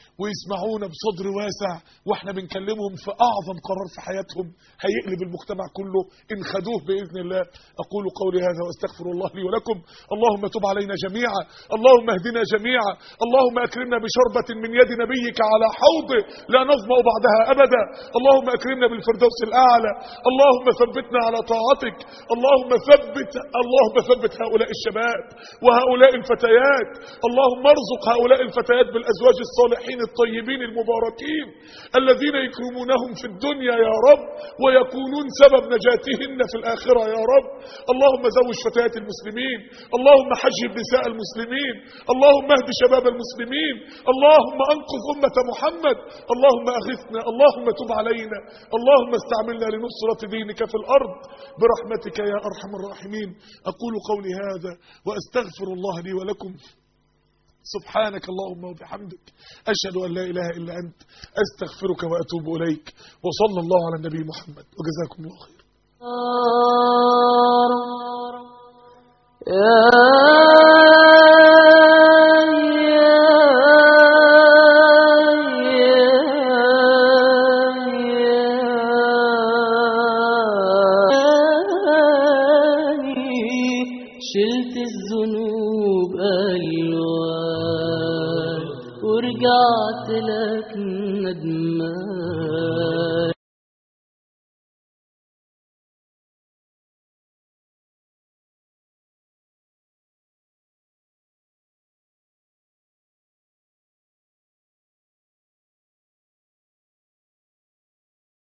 ويسمعونا بصدر واسع واحنا بنكلمهم في اعظم قرار في حياتهم هيقلب المجتمع كله ان خدوه باذن الله. اقول قولي هذا واستغفر الله لي ولكم. اللهم تب علينا جميعا، اللهم اهدنا جميعا، اللهم اكرمنا بشربة من يد نبيك على حوضه لا نظمأ بعدها ابدا، اللهم اكرمنا بالفردوس الاعلى، اللهم ثبتنا على طاعتك، اللهم ثبت هؤلاء الشباب وهؤلاء الفتيات، اللهم ارزق هؤلاء الفتيات بالازواج الصالحين الطيبين المباركين الذين يكرمونهم في الدنيا يا رب ويكونون سبب نجاتهن في الآخرة يا رب. اللهم زوج فتيات المسلمين، اللهم حجب نساء المسلمين، اللهم اهد شباب المسلمين، اللهم انقذ أمة محمد، اللهم اغثنا، اللهم تب علينا، اللهم استعملنا لنصرة دينك في الأرض برحمتك يا أرحم الراحمين. أقول قولي هذا وأستغفر الله لي ولكم. سبحانك اللهم وبحمدك أشهد أن لا إله إلا أنت أستغفرك وأتوب إليك. وصلى الله على النبي محمد وجزاكم الله خير. شلت الذنوب ألوان ورجعت لك ندمان.